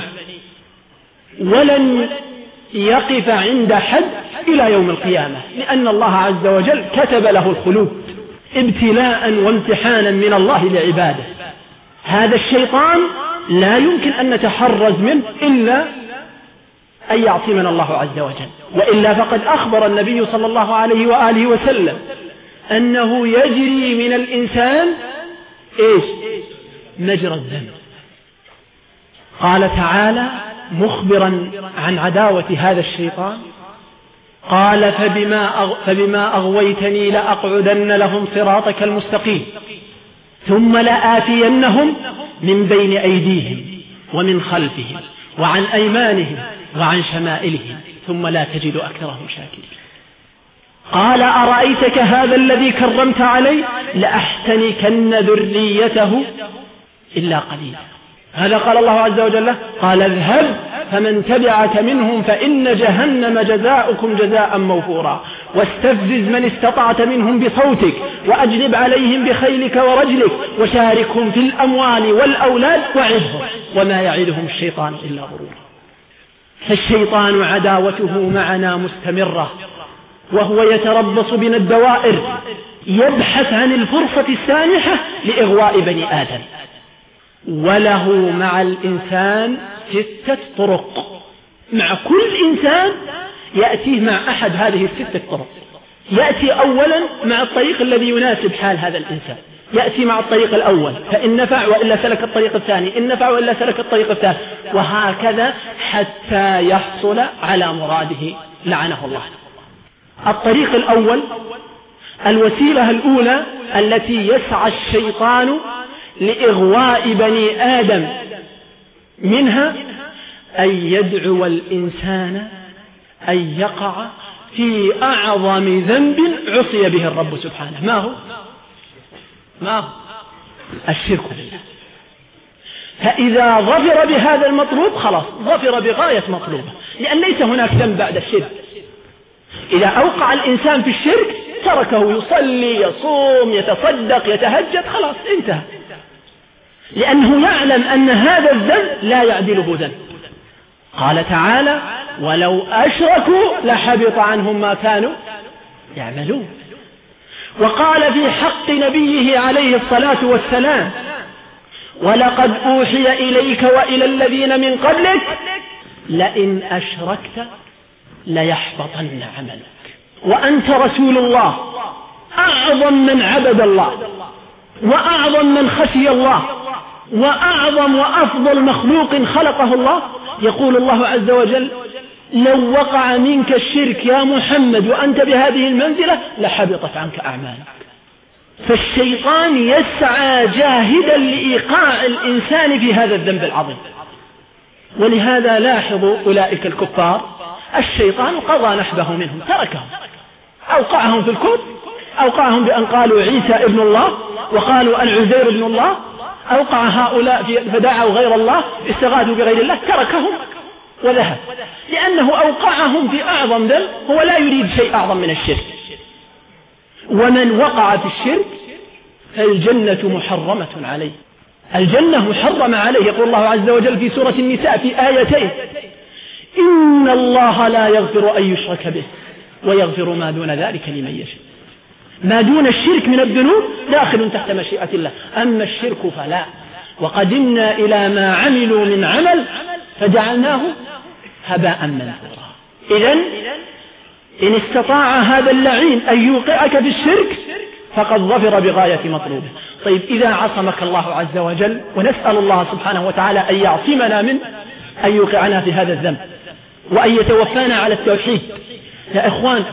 ولن يقف عند حد إلى يوم القيامة، لأن الله عز وجل كتب له الخلود ابتلاء وامتحانا من الله لعباده. هذا الشيطان لا يمكن أن نتحرز منه إلا أن يعصمنا الله عز وجل، وإلا فقد أخبر النبي صلى الله عليه وآله وسلم أنه يجري من الإنسان مجرى الدم. قال تعالى مخبرا عن عداوة هذا الشيطان: قال فبما أغويتني لأقعدن لهم صراطك المستقيم ثم لآتينهم من بين أيديهم ومن خلفهم وعن أيمانهم وعن شمائلهم ثم لا تجد أكثرهم شاكرين. قال أرأيتك هذا الذي كرمت عليه لأحتنكن ذريته إلا قليلا. هذا قال الله عز وجل قال اذهب فمن تبعك منهم فإن جهنم جزاؤكم جزاء موفورا واستفزز من استطعت منهم بصوتك وأجلب عليهم بخيلك ورجلك وشاركهم في الأموال والأولاد وعظهم وما يعدهم الشيطان إلا غرورا. فالشيطان عداوته معنا مستمرة وهو يتربص بنا الدوائر يبحث عن الفرصة السانحة لإغواء بني آدم. وله مع الإنسان 6 طرق، مع كل إنسان يأتيه مع أحد هذه 6 طرق. يأتي أولا مع الطريق الذي يناسب حال هذا الإنسان، يأتي مع الطريق الأول فإن نفع وإلا سلك الطريق الثاني، إن نفع وإلا سلك الطريق الثالث، وهكذا حتى يحصل على مراده لعنه الله. الطريق الأول الوسيلة الأولى التي يسعى الشيطان لإغواء بني آدم منها أن يدعو الإنسان أن يقع في أعظم ذنب عصي به الرب سبحانه. ما هو الشرك بالله. فإذا ظفر بهذا المطلوب خلاص ظفر بغاية مطلوبة، لأن ليس هناك ذنب بعد الشرك. إذا أوقع الإنسان في الشرك تركه يصلي يصوم يتصدق يتهجد خلاص انتهى، لأنه يعلم أن هذا الذنب لا يعدله ذنب. قال تعالى ولو أشركوا لحبط عنهم ما كانوا يعملون. وقال في حق نبيه عليه الصلاة والسلام ولقد أوحي إليك وإلى الذين من قبلك لئن أشركت ليحبطن عملك. وأنت رسول الله أعظم من عبد الله وأعظم من خشي الله وأعظم وأفضل مخلوق خلقه الله. يقول الله عز وجل لو وقع منك الشرك يا محمد وأنت بهذه المنزلة لحبطت عنك أعمالك. فالشيطان يسعى جاهدا لإيقاع الإنسان في هذا الذنب العظيم. ولهذا لاحظوا أولئك الكفار الشيطان قضى نحبه منهم تركهم، أوقعهم في الكفر، أوقعهم بأن قالوا عيسى ابن الله وقالوا العزير ابن الله، أوقع هؤلاء فدعوا غير الله استغاثوا بغير الله تركهم وذهب، لأنه أوقعهم في أعظم ذنب هو لا يريد شيء أعظم من الشرك. ومن وقع في الشرك فالجنة محرمة عليه، الجنة محرمة عليه. يقول الله عز وجل في سورة النساء في آيتين إن الله لا يغفر أن يشرك به ويغفر ما دون ذلك لمن يشاء. ما دون الشرك من الذنوب داخل تحت مشيئة الله، أما الشرك فلا. وقدمنا إلى ما عملوا من عمل فجعلناه هباء منثورا. إذن إن استطاع هذا اللعين أن يوقعك في الشرك فقد ظفر بغاية مطلوبه. طيب إذا عصمك الله عز وجل، ونسأل الله سبحانه وتعالى أن يعصمنا من أن يوقعنا في هذا الذنب وأن يتوفانا على التوحيد. يا إخوان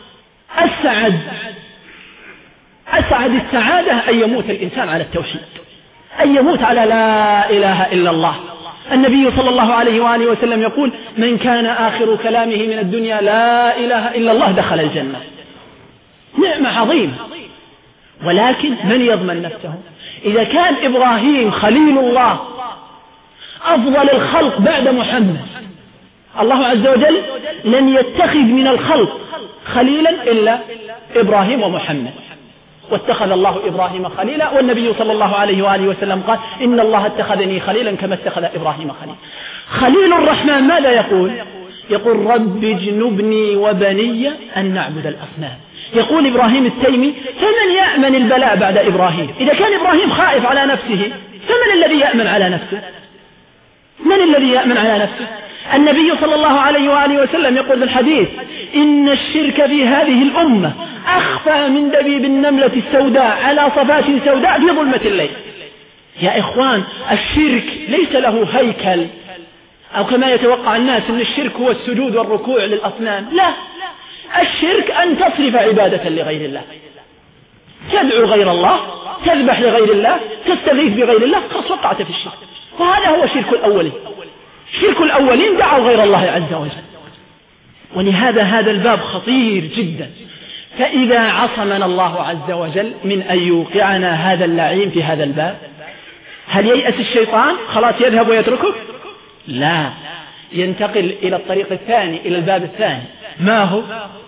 أسعد السعادة أن يموت الإنسان على التوحيد، أن يموت على لا إله إلا الله. النبي صلى الله عليه وآله وسلم يقول من كان آخر كلامه من الدنيا لا إله إلا الله دخل الجنة. نعمة عظيمة. ولكن من يضمن نفسه؟ إذا كان إبراهيم خليل الله أفضل الخلق بعد محمد، الله عز وجل لم يتخذ من الخلق خليلا إلا إبراهيم ومحمد، واتخذ الله إبراهيم خليلا. والنبي صلى الله عليه وآله وسلم قال إن الله اتخذني خليلا كما اتخذ إبراهيم خليلا. خليل الرحمن ماذا يقول؟ يقول رب اجنبني وبني أن نعبد الأصنام. يقول إبراهيم التيمي فمن يأمن البلاء بعد إبراهيم؟ إذا كان إبراهيم خائف على نفسه فمن الذي يأمن على نفسه؟ من الذي يأمن على نفسه؟ النبي صلى الله عليه وآله وسلم يقول في الحديث إن الشرك في هذه الأمة أخفى من دبيب النملة السوداء على صفات سوداء في ظلمة الليل. يا إخوان الشرك ليس له هيكل أو كما يتوقع الناس أن الشرك هو السجود والركوع للأصنام، لا، الشرك أن تصرف عبادة لغير الله، تدعو غير الله، تذبح لغير الله، تستغيث بغير الله، خلاص وقعت في الشرك. وهذا هو شرك الأولين. شرك الأولين دعوا غير الله عز وجل. ولهذا هذا الباب خطير جدا. فإذا عصمنا الله عز وجل من أن يوقعنا هذا اللعين في هذا الباب، هل ييأس الشيطان خلاص يذهب ويتركه؟ لا، ينتقل إلى الطريق الثاني، إلى الباب الثاني. ما هو؟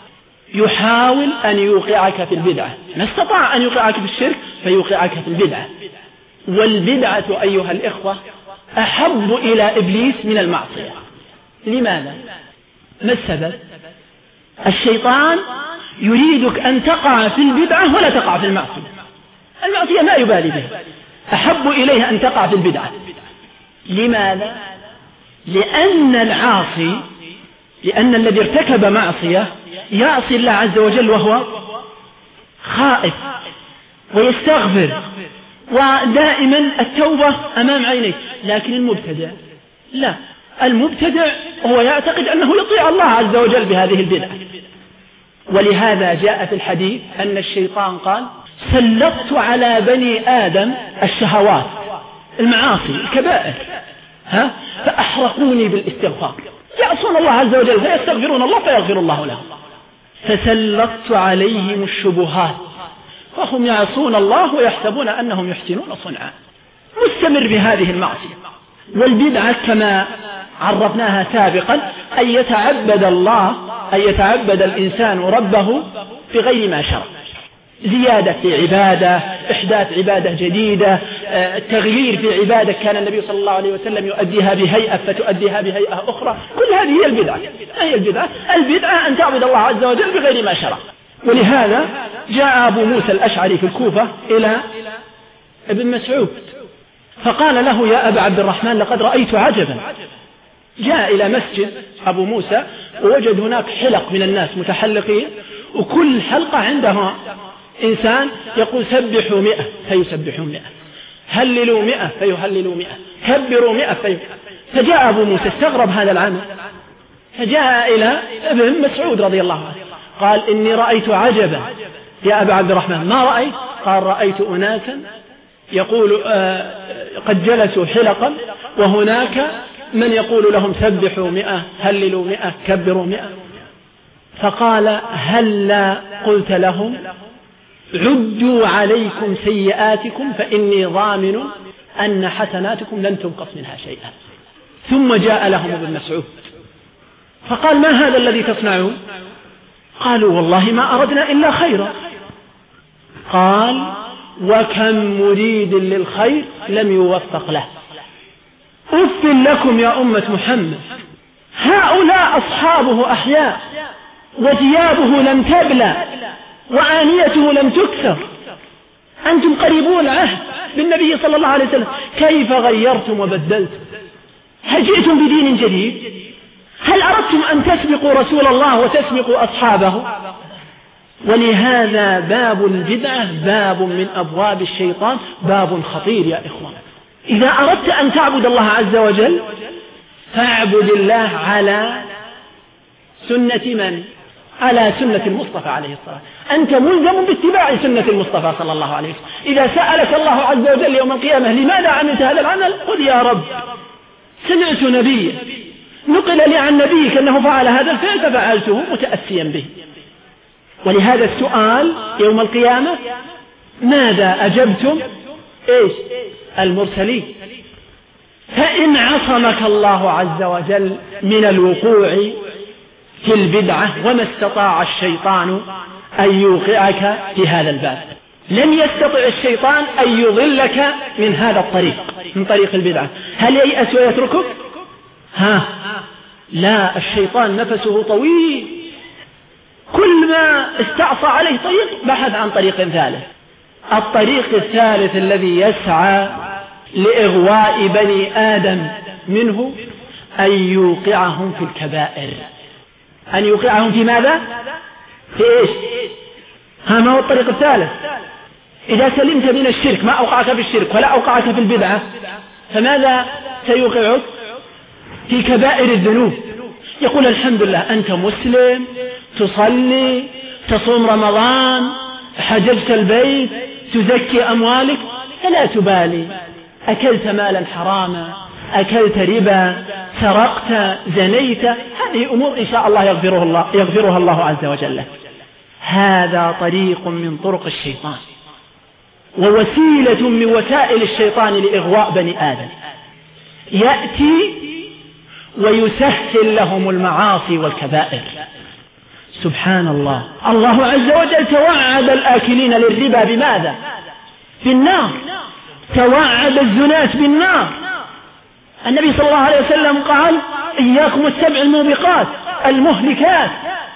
يحاول أن يوقعك في البدعة. ما استطاع أن يوقعك في الشرك فيوقعك في البدعة. والبدعة أيها الإخوة أحب إلى إبليس من المعصية. لماذا؟ ما السبب؟ الشيطان يريدك أن تقع في البدعة ولا تقع في المعصية. المعصية ما يبالي بها، أحب إليه أن تقع في البدعة. لماذا؟ لأن العاصي، لأن الذي ارتكب معصية يعصي الله عز وجل وهو خائف ويستغفر ودائما التوبة أمام عينيه. لكن المبتدع لا، المبتدع هو يعتقد أنه يطيع الله عز وجل بهذه البدعة. ولهذا جاء في الحديث أن الشيطان قال: سلطت على بني آدم الشهوات، المعاصي، الكبائر، فأحرقوني بالاستغفار. يعصون الله عز وجل فيستغفرون الله فيغفر الله لهم. فسلطت عليهم الشبهات فهم يعصون الله ويحسبون أنهم يحسنون صنعا. مستمر بهذه المعصية. والبدعة كما عرفناها سابقا أن يتعبد الله، أن يتعبد الإنسان ربه بغير ما شرع، زيادة في عبادة، إحداث عبادة جديدة، تغيير في عبادة كان النبي صلى الله عليه وسلم يؤديها بهيئة فتؤديها بهيئة أخرى. كل هذه هي البدعة. هي البدعة. البدعة أن تعبد الله عز وجل بغير ما شرع. ولهذا جاء أبو موسى الأشعري في الكوفة إلى ابن مسعود فقال له: يا أبا عبد الرحمن، لقد رأيت عجبا. جاء إلى مسجد أبو موسى ووجد هناك حلق من الناس متحلقين، وكل حلقة عندها إنسان يقول: سبحوا 100 فيسبحون 100، هللوا 100 فيهللوا 100، كبروا 100 فجاء أبو موسى استغرب هذا العمل، فجاء إلى ابن مسعود رضي الله عنه قال: إني رأيت عجبا يا أبا عبد الرحمن. ما رأيت؟ قال: رأيت أناسا يقول قد جلسوا حلقا وهناك من يقول لهم سبحوا 100 هللوا 100 كبروا 100. فقال: هلا قلت لهم عدوا عليكم سيئاتكم فإني ضامن أن حسناتكم لن تنقص منها شيئا. ثم جاء لهم ابن مسعود فقال: ما هذا الذي تصنعون؟ قالوا: والله ما أردنا إلا خيرا. قال: وكم مريد للخير لم يوفق له. أف لكم يا أمة محمد، هؤلاء أصحابه أحياء وثيابه لم تبلى وآنيته لم تكسر، أنتم قريبون العهد بالنبي صلى الله عليه وسلم، كيف غيرتم وبدلتم؟ هل جئتم بدين جديد؟ هل أردتم أن تسبقوا رسول الله وتسبقوا أصحابه؟ ولهذا باب البدعة باب من أبواب الشيطان، باب خطير يا إخوان. إذا أردت أن تعبد الله عز وجل فاعبد الله على سنة من؟ على سنة المصطفى عليه الصلاة والسلام. أنت ملزم باتباع سنة المصطفى صلى الله عليه وسلم. إذا سألك الله عز وجل يوم القيامة لماذا عملت هذا العمل؟ قل: يا رب سمعت نبيا نقل لي عن نبيك أنه فعل هذا الفعل ففعلته متأسيا به. ولهذا السؤال يوم القيامة: ماذا أجبتم المرسلين؟ فإن عصمك الله عز وجل من الوقوع في البدعة وما استطاع الشيطان أن يوقعك في هذا الباب، لم يستطع الشيطان أن يضلك من هذا الطريق، من طريق البدعة. هل ييأس ويتركك؟ لا، الشيطان نفسه طويل، كل ما استعصى عليه طريق بحث عن طريق ثالث. الطريق الثالث الذي يسعى لإغواء بني آدم منه أن يوقعهم في الكبائر. أن يوقعهم في ماذا؟ في إيش؟ ما هو الطريق الثالث؟ إذا سلمت من الشرك، ما أوقعك في الشرك ولا أوقعك في البدعة، فماذا سيوقعك؟ في كبائر الذنوب. يقول: الحمد لله أنت مسلم تصلي، تصوم رمضان، حججت البيت، تزكي أموالك، فلا تبالي أكلت مالا حراما، أكلت ربا، سرقت، زنيت، هذه أمور إن شاء الله يغفرها الله عز وجل. هذا طريق من طرق الشيطان ووسيلة من وسائل الشيطان لإغواء بني آدم، يأتي ويسهل لهم المعاصي والكبائر. سبحان الله، الله عز وجل توعد الآكلين للربا بماذا؟ بالنار، توعد الزناة بالنار. النبي صلى الله عليه وسلم قال: إياكم السبع الموبقات المهلكات،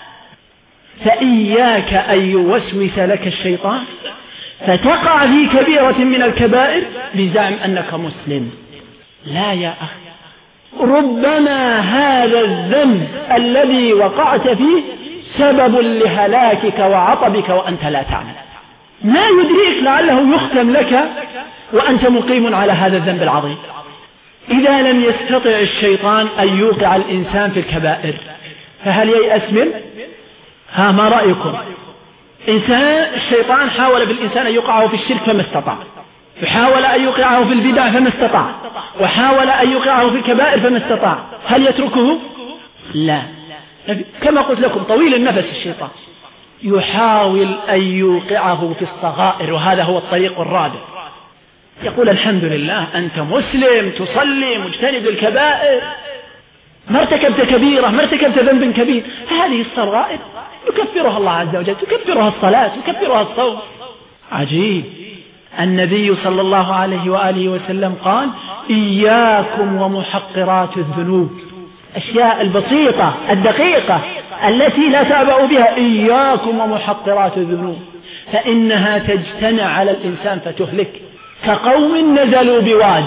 فإياك أن يوسوس لك الشيطان فتقع في كبيرة من الكبائر بزعم أنك مسلم. لا يا أخي، ربما هذا الذنب الذي وقعت فيه سبب لهلاكك وعطبك وأنت لا تعلم، ما يدريك لعله يختم لك وأنت مقيم على هذا الذنب العظيم. إذا لم يستطع الشيطان أن يوقع الإنسان في الكبائر فهل ييأس منه؟ ما رأيكم؟ الشيطان حاول بالإنسان أن يوقعه في الشرك فما استطاع، وحاول أن يوقعه في البدع فما استطاع، وحاول أن يوقعه في الكبائر فما استطاع. هل يتركه؟ لا، كما قلت لكم طويل النفس الشيطان، يحاول أن يوقعه في الصغائر، وهذا هو الطريق الرابع. يقول: الحمد لله أنت مسلم، تصلي، مجتنب الكبائر، ما ارتكبت كبيرة، ما ارتكبت ذنب كبير، هذه الصغائر يكفرها الله عز وجل، تكفرها الصلاة، تكفرها الصوم. عجيب، النبي صلى الله عليه وآله وسلم قال: إياكم ومحقرات الذنوب، أشياء البسيطة الدقيقة التي لا تعبأ بها، إياكم ومحقرات الذنوب فإنها تجتمع على الإنسان فتهلك. كقوم نزلوا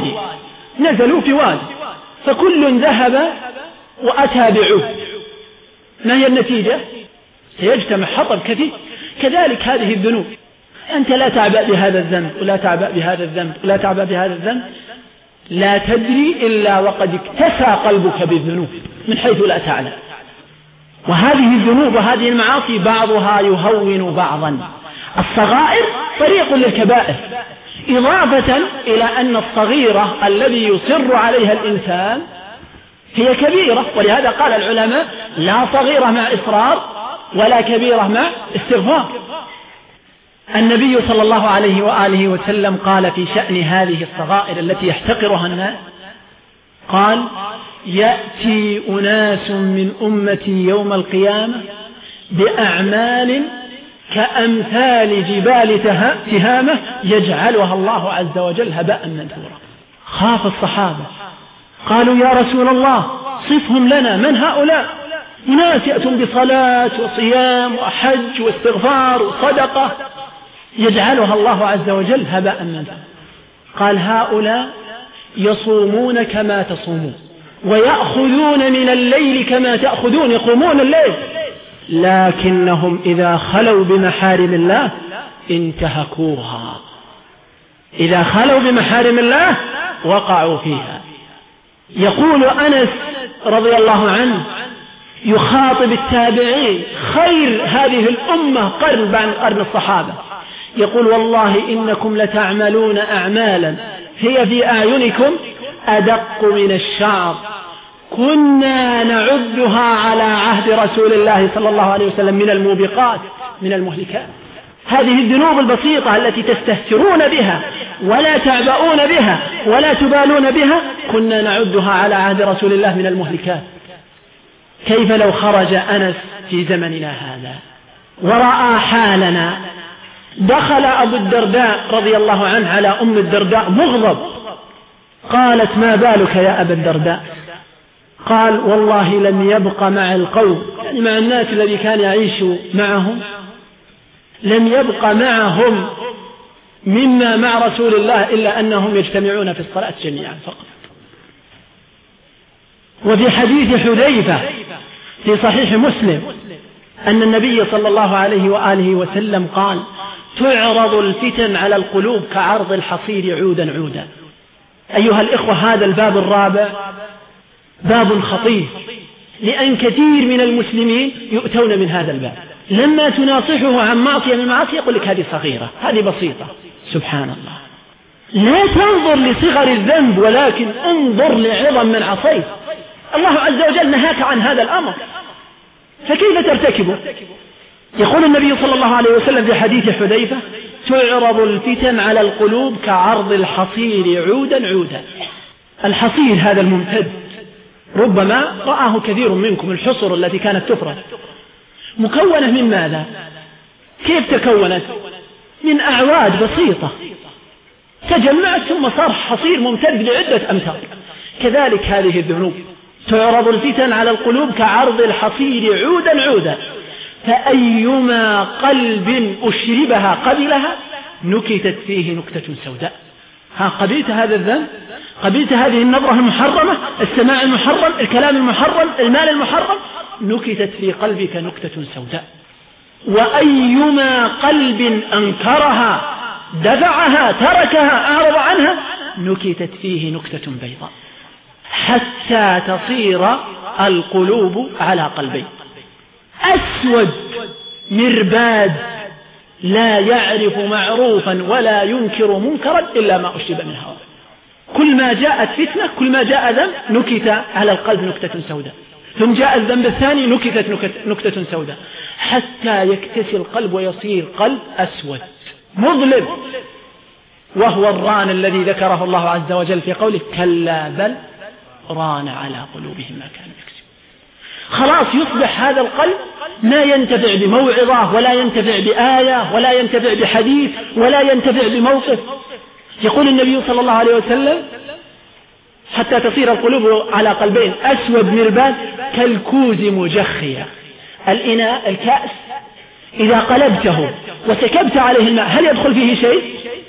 في وادي فكل ذهب وأتى بعود، ما هي النتيجة؟ سيجتمع حطب كثير. كذلك هذه الذنوب، أنت لا تعبأ بهذا الذنب ولا تعبأ بهذا الذنب ولا تعبأ بهذا الذنب، لا تدري إلا وقد اكتسى قلبك بالذنوب من حيث لا تعلم. وهذه الذنوب وهذه المعاصي بعضها يهون بعضا. الصغائر طريق للكبائر، إضافة إلى أن الصغيرة الذي يصر عليها الإنسان هي كبيرة، ولهذا قال العلماء: لا صغيرة مع إصرار ولا كبيرة مع استغفار. النبي صلى الله عليه وآله وسلم قال في شأن هذه الصغائر التي يحتقرها الناس، قال: يأتي أناس من أمتي يوم القيامة بأعمال كأمثال جبال تهامة يجعلها الله عز وجل هباء منثورا. خاف الصحابة، قالوا: يا رسول الله صفهم لنا، من هؤلاء؟ ناس يأتون بصلاة وصيام وحج واستغفار وصدقة يجعلها الله عز وجل هباء منثورا. قال: هؤلاء يصومون كما تصومون، ويأخذون من الليل كما تأخذون، يقومون الليل، لكنهم إذا خلوا بمحارم الله انتهكوها، إذا خلوا بمحارم الله وقعوا فيها. يقول أنس رضي الله عنه يخاطب التابعين، خير هذه الأمة قرن بعد قرن الصحابة، يقول: والله إنكم لتعملون أعمالا هي في أعينكم أدق من الشعر، كنا نعدها على عهد رسول الله صلى الله عليه وسلم من الموبقات، من المهلكات. هذه الذنوب البسيطة التي تستهترون بها ولا تعبؤون بها ولا تبالون بها، كنا نعدها على عهد رسول الله من المهلكات. كيف لو خرج أنس في زمننا هذا ورأى حالنا؟ دخل أبو الدرداء رضي الله عنه على أم الدرداء مغضب، قالت: ما بالك يا أبا الدرداء؟ قال: والله لم يبق مع القوم، يعني مع الناس الذي كان يعيش معهم، لم يبق معهم مما مع رسول الله إلا أنهم يجتمعون في الصلاة جميعا فقط. وفي حديث حذيفة في صحيح مسلم أن النبي صلى الله عليه وآله وسلم قال: تعرض الفتن على القلوب كعرض الحصير عودا عودا. أيها الإخوة، هذا الباب الرابع باب خطير، لأن كثير من المسلمين يؤتون من هذا الباب، لما تناصحه عن معصية من المعاصي يقول لك هذه صغيرة، هذه بسيطة. سبحان الله، لا تنظر لصغر الذنب ولكن انظر لعظم من عصيت. الله عز وجل نهاك عن هذا الأمر، فكيف ترتكبه؟ يقول النبي صلى الله عليه وسلم في حديث حذيفة: تعرض الفتن على القلوب كعرض الحصير عودا عودا. الحصير هذا الممتد ربما رآه كثير منكم، الحصر التي كانت تفرد مكونة من ماذا؟ كيف تكونت؟ من أعواد بسيطة تجمعت ثم صار حصير ممتد لعدة أمتار. كذلك هذه الذنوب تعرض الفتن على القلوب كعرض الحصير عودا عودا، فأيما قلب أشربها قبلها نكتت فيه نكتة سوداء. قبلت هذا الذنب، قبلت هذه النظرة المحرمة، السماع المحرم، الكلام المحرم، المال المحرم، نكتت في قلبك نكتة سوداء. وأيما قلب أنكرها دفعها تركها أعرض عنها نكتت فيه نكتة بيضاء، حتى تصير القلوب على قلبين. أسود مرباد لا يعرف معروفا ولا ينكر منكرا إلا ما أشرب من هواه. كل ما جاءت فتنة، كل ما جاء ذنب نكت على القلب نكتة سوداء، ثم جاء الذنب الثاني نكتت نكتة سوداء، حتى يكتسي القلب ويصير قلب أسود مظلم، وهو الران الذي ذكره الله عز وجل في قوله: كلا بل ران على قلوبهم ما كانوا يكسبون. خلاص يصبح هذا القلب لا ينتفع بموعظة ولا ينتفع بآية ولا ينتفع بحديث ولا ينتفع بموقف. يقول النبي صلى الله عليه وسلم: حتى تصير القلوب على قلبين أسود مرباد كالكوز مجخية. الإناء الكأس إذا قلبته وسكبت عليه الماء هل يدخل فيه شيء؟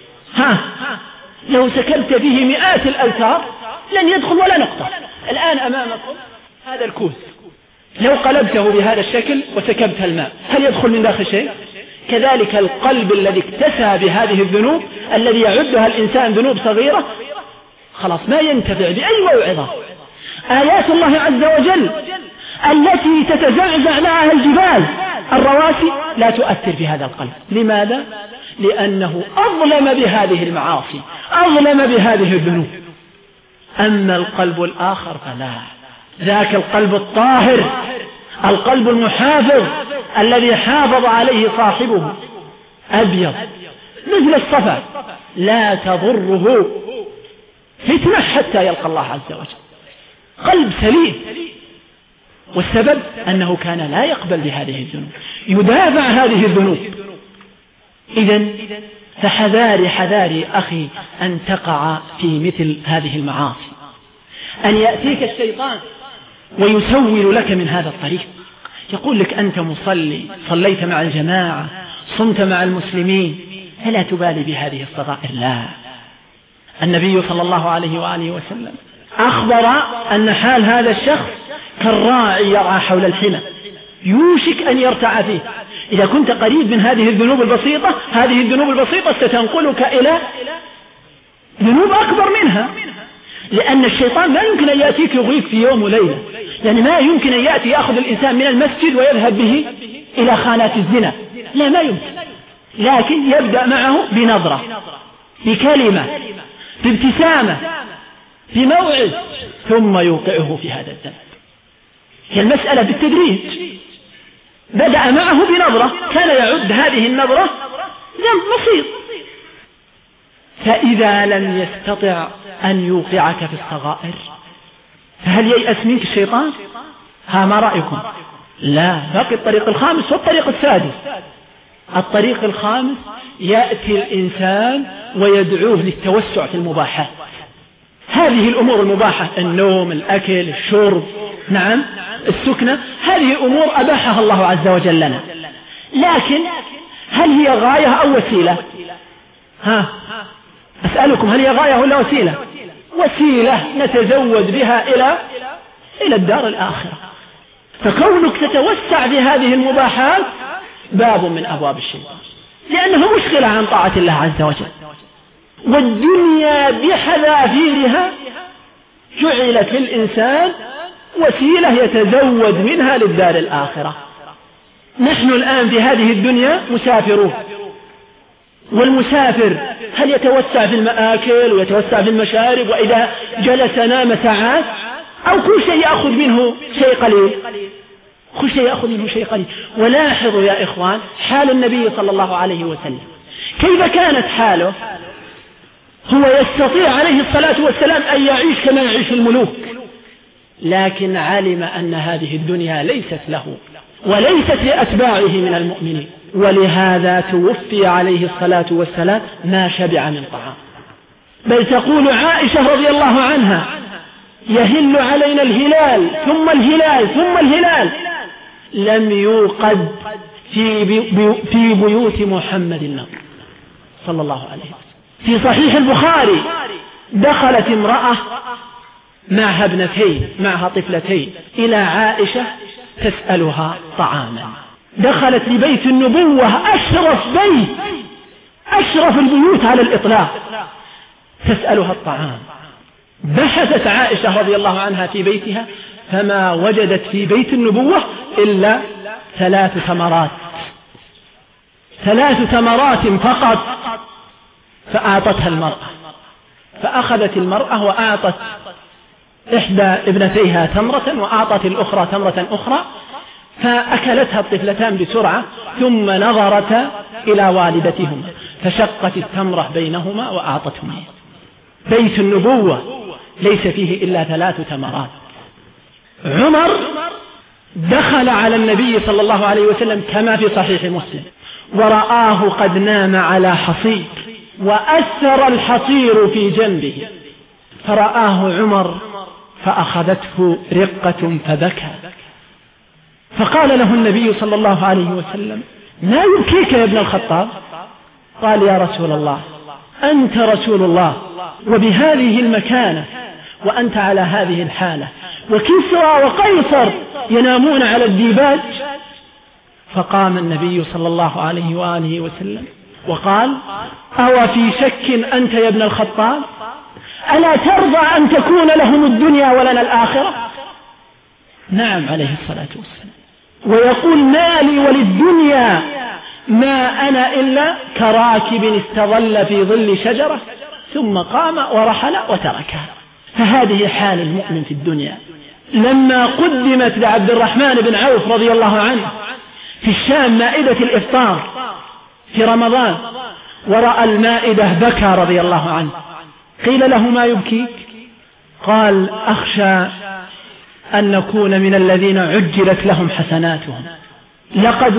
لو سكبت فيه مئات الأوتار لن يدخل ولا نقطة. الآن أمامكم هذا الكوز، لو قلبته بهذا الشكل وسكبت الماء هل يدخل من داخل شيء؟ كذلك القلب الذي اكتسى بهذه الذنوب الذي يعدها الإنسان ذنوب صغيرة خلاص ما ينتفع بأي موعظة. آيات الله عز وجل التي تتزعزع معها الجبال الرواسي لا تؤثر في هذا القلب. لماذا؟ لأنه أظلم بهذه المعاصي، أظلم بهذه الذنوب. أما القلب الآخر فلا، ذاك القلب الطاهر، القلب المحافظ الذي حافظ عليه صاحبه، أبيض مثل الصفا لا تضره فتنة حتى يلقى الله عز وجل، قلب سليم. والسبب أنه كان لا يقبل بهذه الذنوب، يدافع هذه الذنوب. إذن فحذاري حذاري أخي أن تقع في مثل هذه المعاصي، أن يأتيك الشيطان ويسول لك من هذا الطريق، يقول لك أنت مصلي، صليت مع الجماعة، صمت مع المسلمين، فلا تبالي بهذه الصغائر. لا، النبي صلى الله عليه وآله وسلم أخبر أن حال هذا الشخص كالراعي يرعى حول الحمى يوشك أن يرتع فيه. إذا كنت قريب من هذه الذنوب البسيطة، هذه الذنوب البسيطة ستنقلك إلى ذنوب أكبر منها، لأن الشيطان ما يمكن أن يأتيك يغويك في يوم وليلة. يعني ما يمكن أن يأتي يأخذ الإنسان من المسجد ويذهب به إلى خانات الزنا، لا، ما يمكن. لكن يبدأ معه بنظرة، بكلمة، بابتسامة، بموعظ، ثم يوقعه في هذا الذنب. هي المسألة بالتدريج. بدأ معه بنظرة، كان يعد هذه النظرة ذنب بسيط، فإذا لم يستطع أن يوقعك في الصغائر فهل ييأس منك الشيطان؟ ما رأيكم؟ لا، باقي الطريق الخامس والطريق السادس. الطريق الخامس يأتي الإنسان ويدعوه للتوسع في المباحات، هذه الأمور المباحة، النوم، الأكل، الشرب، نعم، السكنة، هذه أمور أباحها الله عز وجل لنا، لكن هل هي غاية أو وسيلة؟ أسألكم، هل هي غاية ولا وسيلة؟ وسيلة نتزود بها إلى الدار الآخرة. فكونك تتوسع في هذه المباحات باب من أبواب الشيطان، لأنه مشغلة عن طاعة الله عز وجل. والدنيا بحذافيرها جعلت للإنسان وسيلة يتزود منها للدار الآخرة. نحن الآن في هذه الدنيا مسافرون، والمسافر هل يتوسع في المآكل ويتوسع في المشارب وإذا جلس نام ساعات، أو كل شيء يأخذ منه شيء قليل؟ كل شيء يأخذ منه شيء قليل. ولاحظوا يا إخوان حال النبي صلى الله عليه وسلم كيف كانت حاله. هو يستطيع عليه الصلاة والسلام أن يعيش كما يعيش الملوك، لكن علم أن هذه الدنيا ليست له وليست لأتباعه من المؤمنين، ولهذا توفي عليه الصلاة والسلام ما شبع من طعام. بل تقول عائشة رضي الله عنها: يهل علينا الهلال ثم الهلال ثم الهلال، لم يوقد في بيوت محمد صلى الله عليه وسلم. في صحيح البخاري دخلت امرأة معها ابنتين، معها طفلتين، إلى عائشة تسألها طعاما. دخلت لبيت النبوة، أشرف بيت، أشرف البيوت على الإطلاق، تسألها الطعام. بحثت عائشة رضي الله عنها في بيتها فما وجدت في بيت النبوة إلا 3 تمرات، 3 تمرات فقط. فأعطتها المرأة، فأخذت المرأة وأعطت إحدى ابنتيها تمرة وأعطت الأخرى تمرة أخرى، فأكلتها الطفلتان بسرعة، ثم نظرتا إلى والدتهما فشقت التمرة بينهما وأعطتهما. بيت النبوة ليس فيه إلا 3 تمرات. عمر دخل على النبي صلى الله عليه وسلم كما في صحيح مسلم، ورآه قد نام على حصير وأثر الحصير في جنبه، فرآه عمر فأخذته رقة فبكى، فقال له النبي صلى الله عليه وسلم: ما يبكيك يا ابن الخطاب؟ قال: يا رسول الله، أنت رسول الله وبهذه المكانة وأنت على هذه الحالة، وكسرى وقيصر ينامون على الديباج. فقام النبي صلى الله عليه وآله وسلم وقال: أو في شك أنت يا ابن الخطاب؟ ألا ترضى أن تكون لهم الدنيا ولنا الآخرة؟ نعم عليه الصلاة والسلام. ويقول: ما لي وللدنيا ما أنا إلا كراكب استظل في ظل شجرة ثم قام ورحل وتركها. فهذه حال المؤمن في الدنيا. لما قدمت لعبد الرحمن بن عوف رضي الله عنه في الشام مائدة الإفطار في رمضان، ورأى المائدة بكى رضي الله عنه. قيل له: ما يبكيك؟ قال: أخشى أن نكون من الذين عجلت لهم حسناتهم. لقد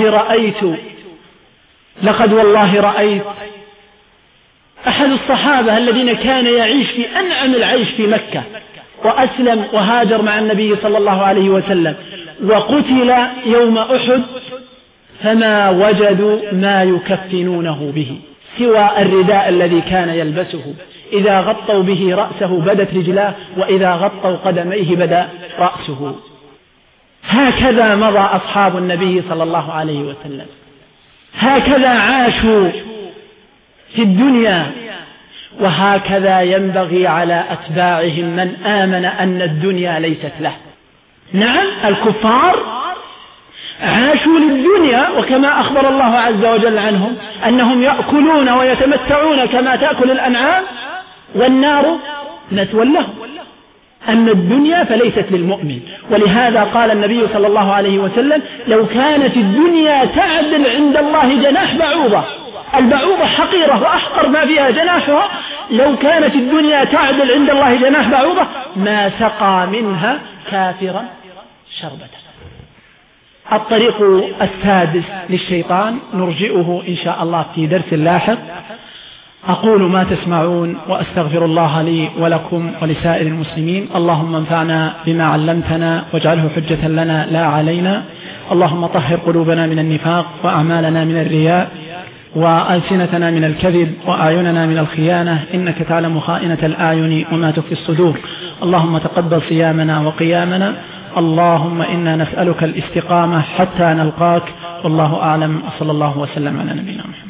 والله رأيت أحد الصحابة الذين كان يعيش في أنعم العيش في مكة، وأسلم وهاجر مع النبي صلى الله عليه وسلم، وقتل يوم أحد، فما وجدوا ما يكفنونه به سوى الرداء الذي كان يلبسه، إذا غطوا به رأسه بدت رجلاه، وإذا غطوا قدميه بدا رأسه. هكذا مضى أصحاب النبي صلى الله عليه وسلم، هكذا عاشوا في الدنيا، وهكذا ينبغي على أتباعهم من آمن أن الدنيا ليست له. نعم الكفار عاشوا للدنيا، وكما أخبر الله عز وجل عنهم أنهم يأكلون ويتمتعون كما تأكل الأنعام والنار مثوى لهم. أما الدنيا فليست للمؤمن، ولهذا قال النبي صلى الله عليه وسلم: لو كانت الدنيا تعدل عند الله جناح بعوضة، البعوضة حقيرة وأحقر ما فيها جناحها، لو كانت الدنيا تعدل عند الله جناح بعوضة ما سقى منها كافرا شربة. الطريق السادس للشيطان نرجئه إن شاء الله في درس لاحق. أقول ما تسمعون وأستغفر الله لي ولكم ولسائر المسلمين. اللهم انفعنا بما علمتنا واجعله حجة لنا لا علينا. اللهم طهر قلوبنا من النفاق وأعمالنا من الرياء وألسنتنا من الكذب وأعيننا من الخيانة، إنك تعلم خائنة الأعين وما تخفي الصدور. اللهم تقبل صيامنا وقيامنا. اللهم إنا نسألك الاستقامة حتى نلقاك، والله أعلم، وصلى الله وسلم على نبينا محمد.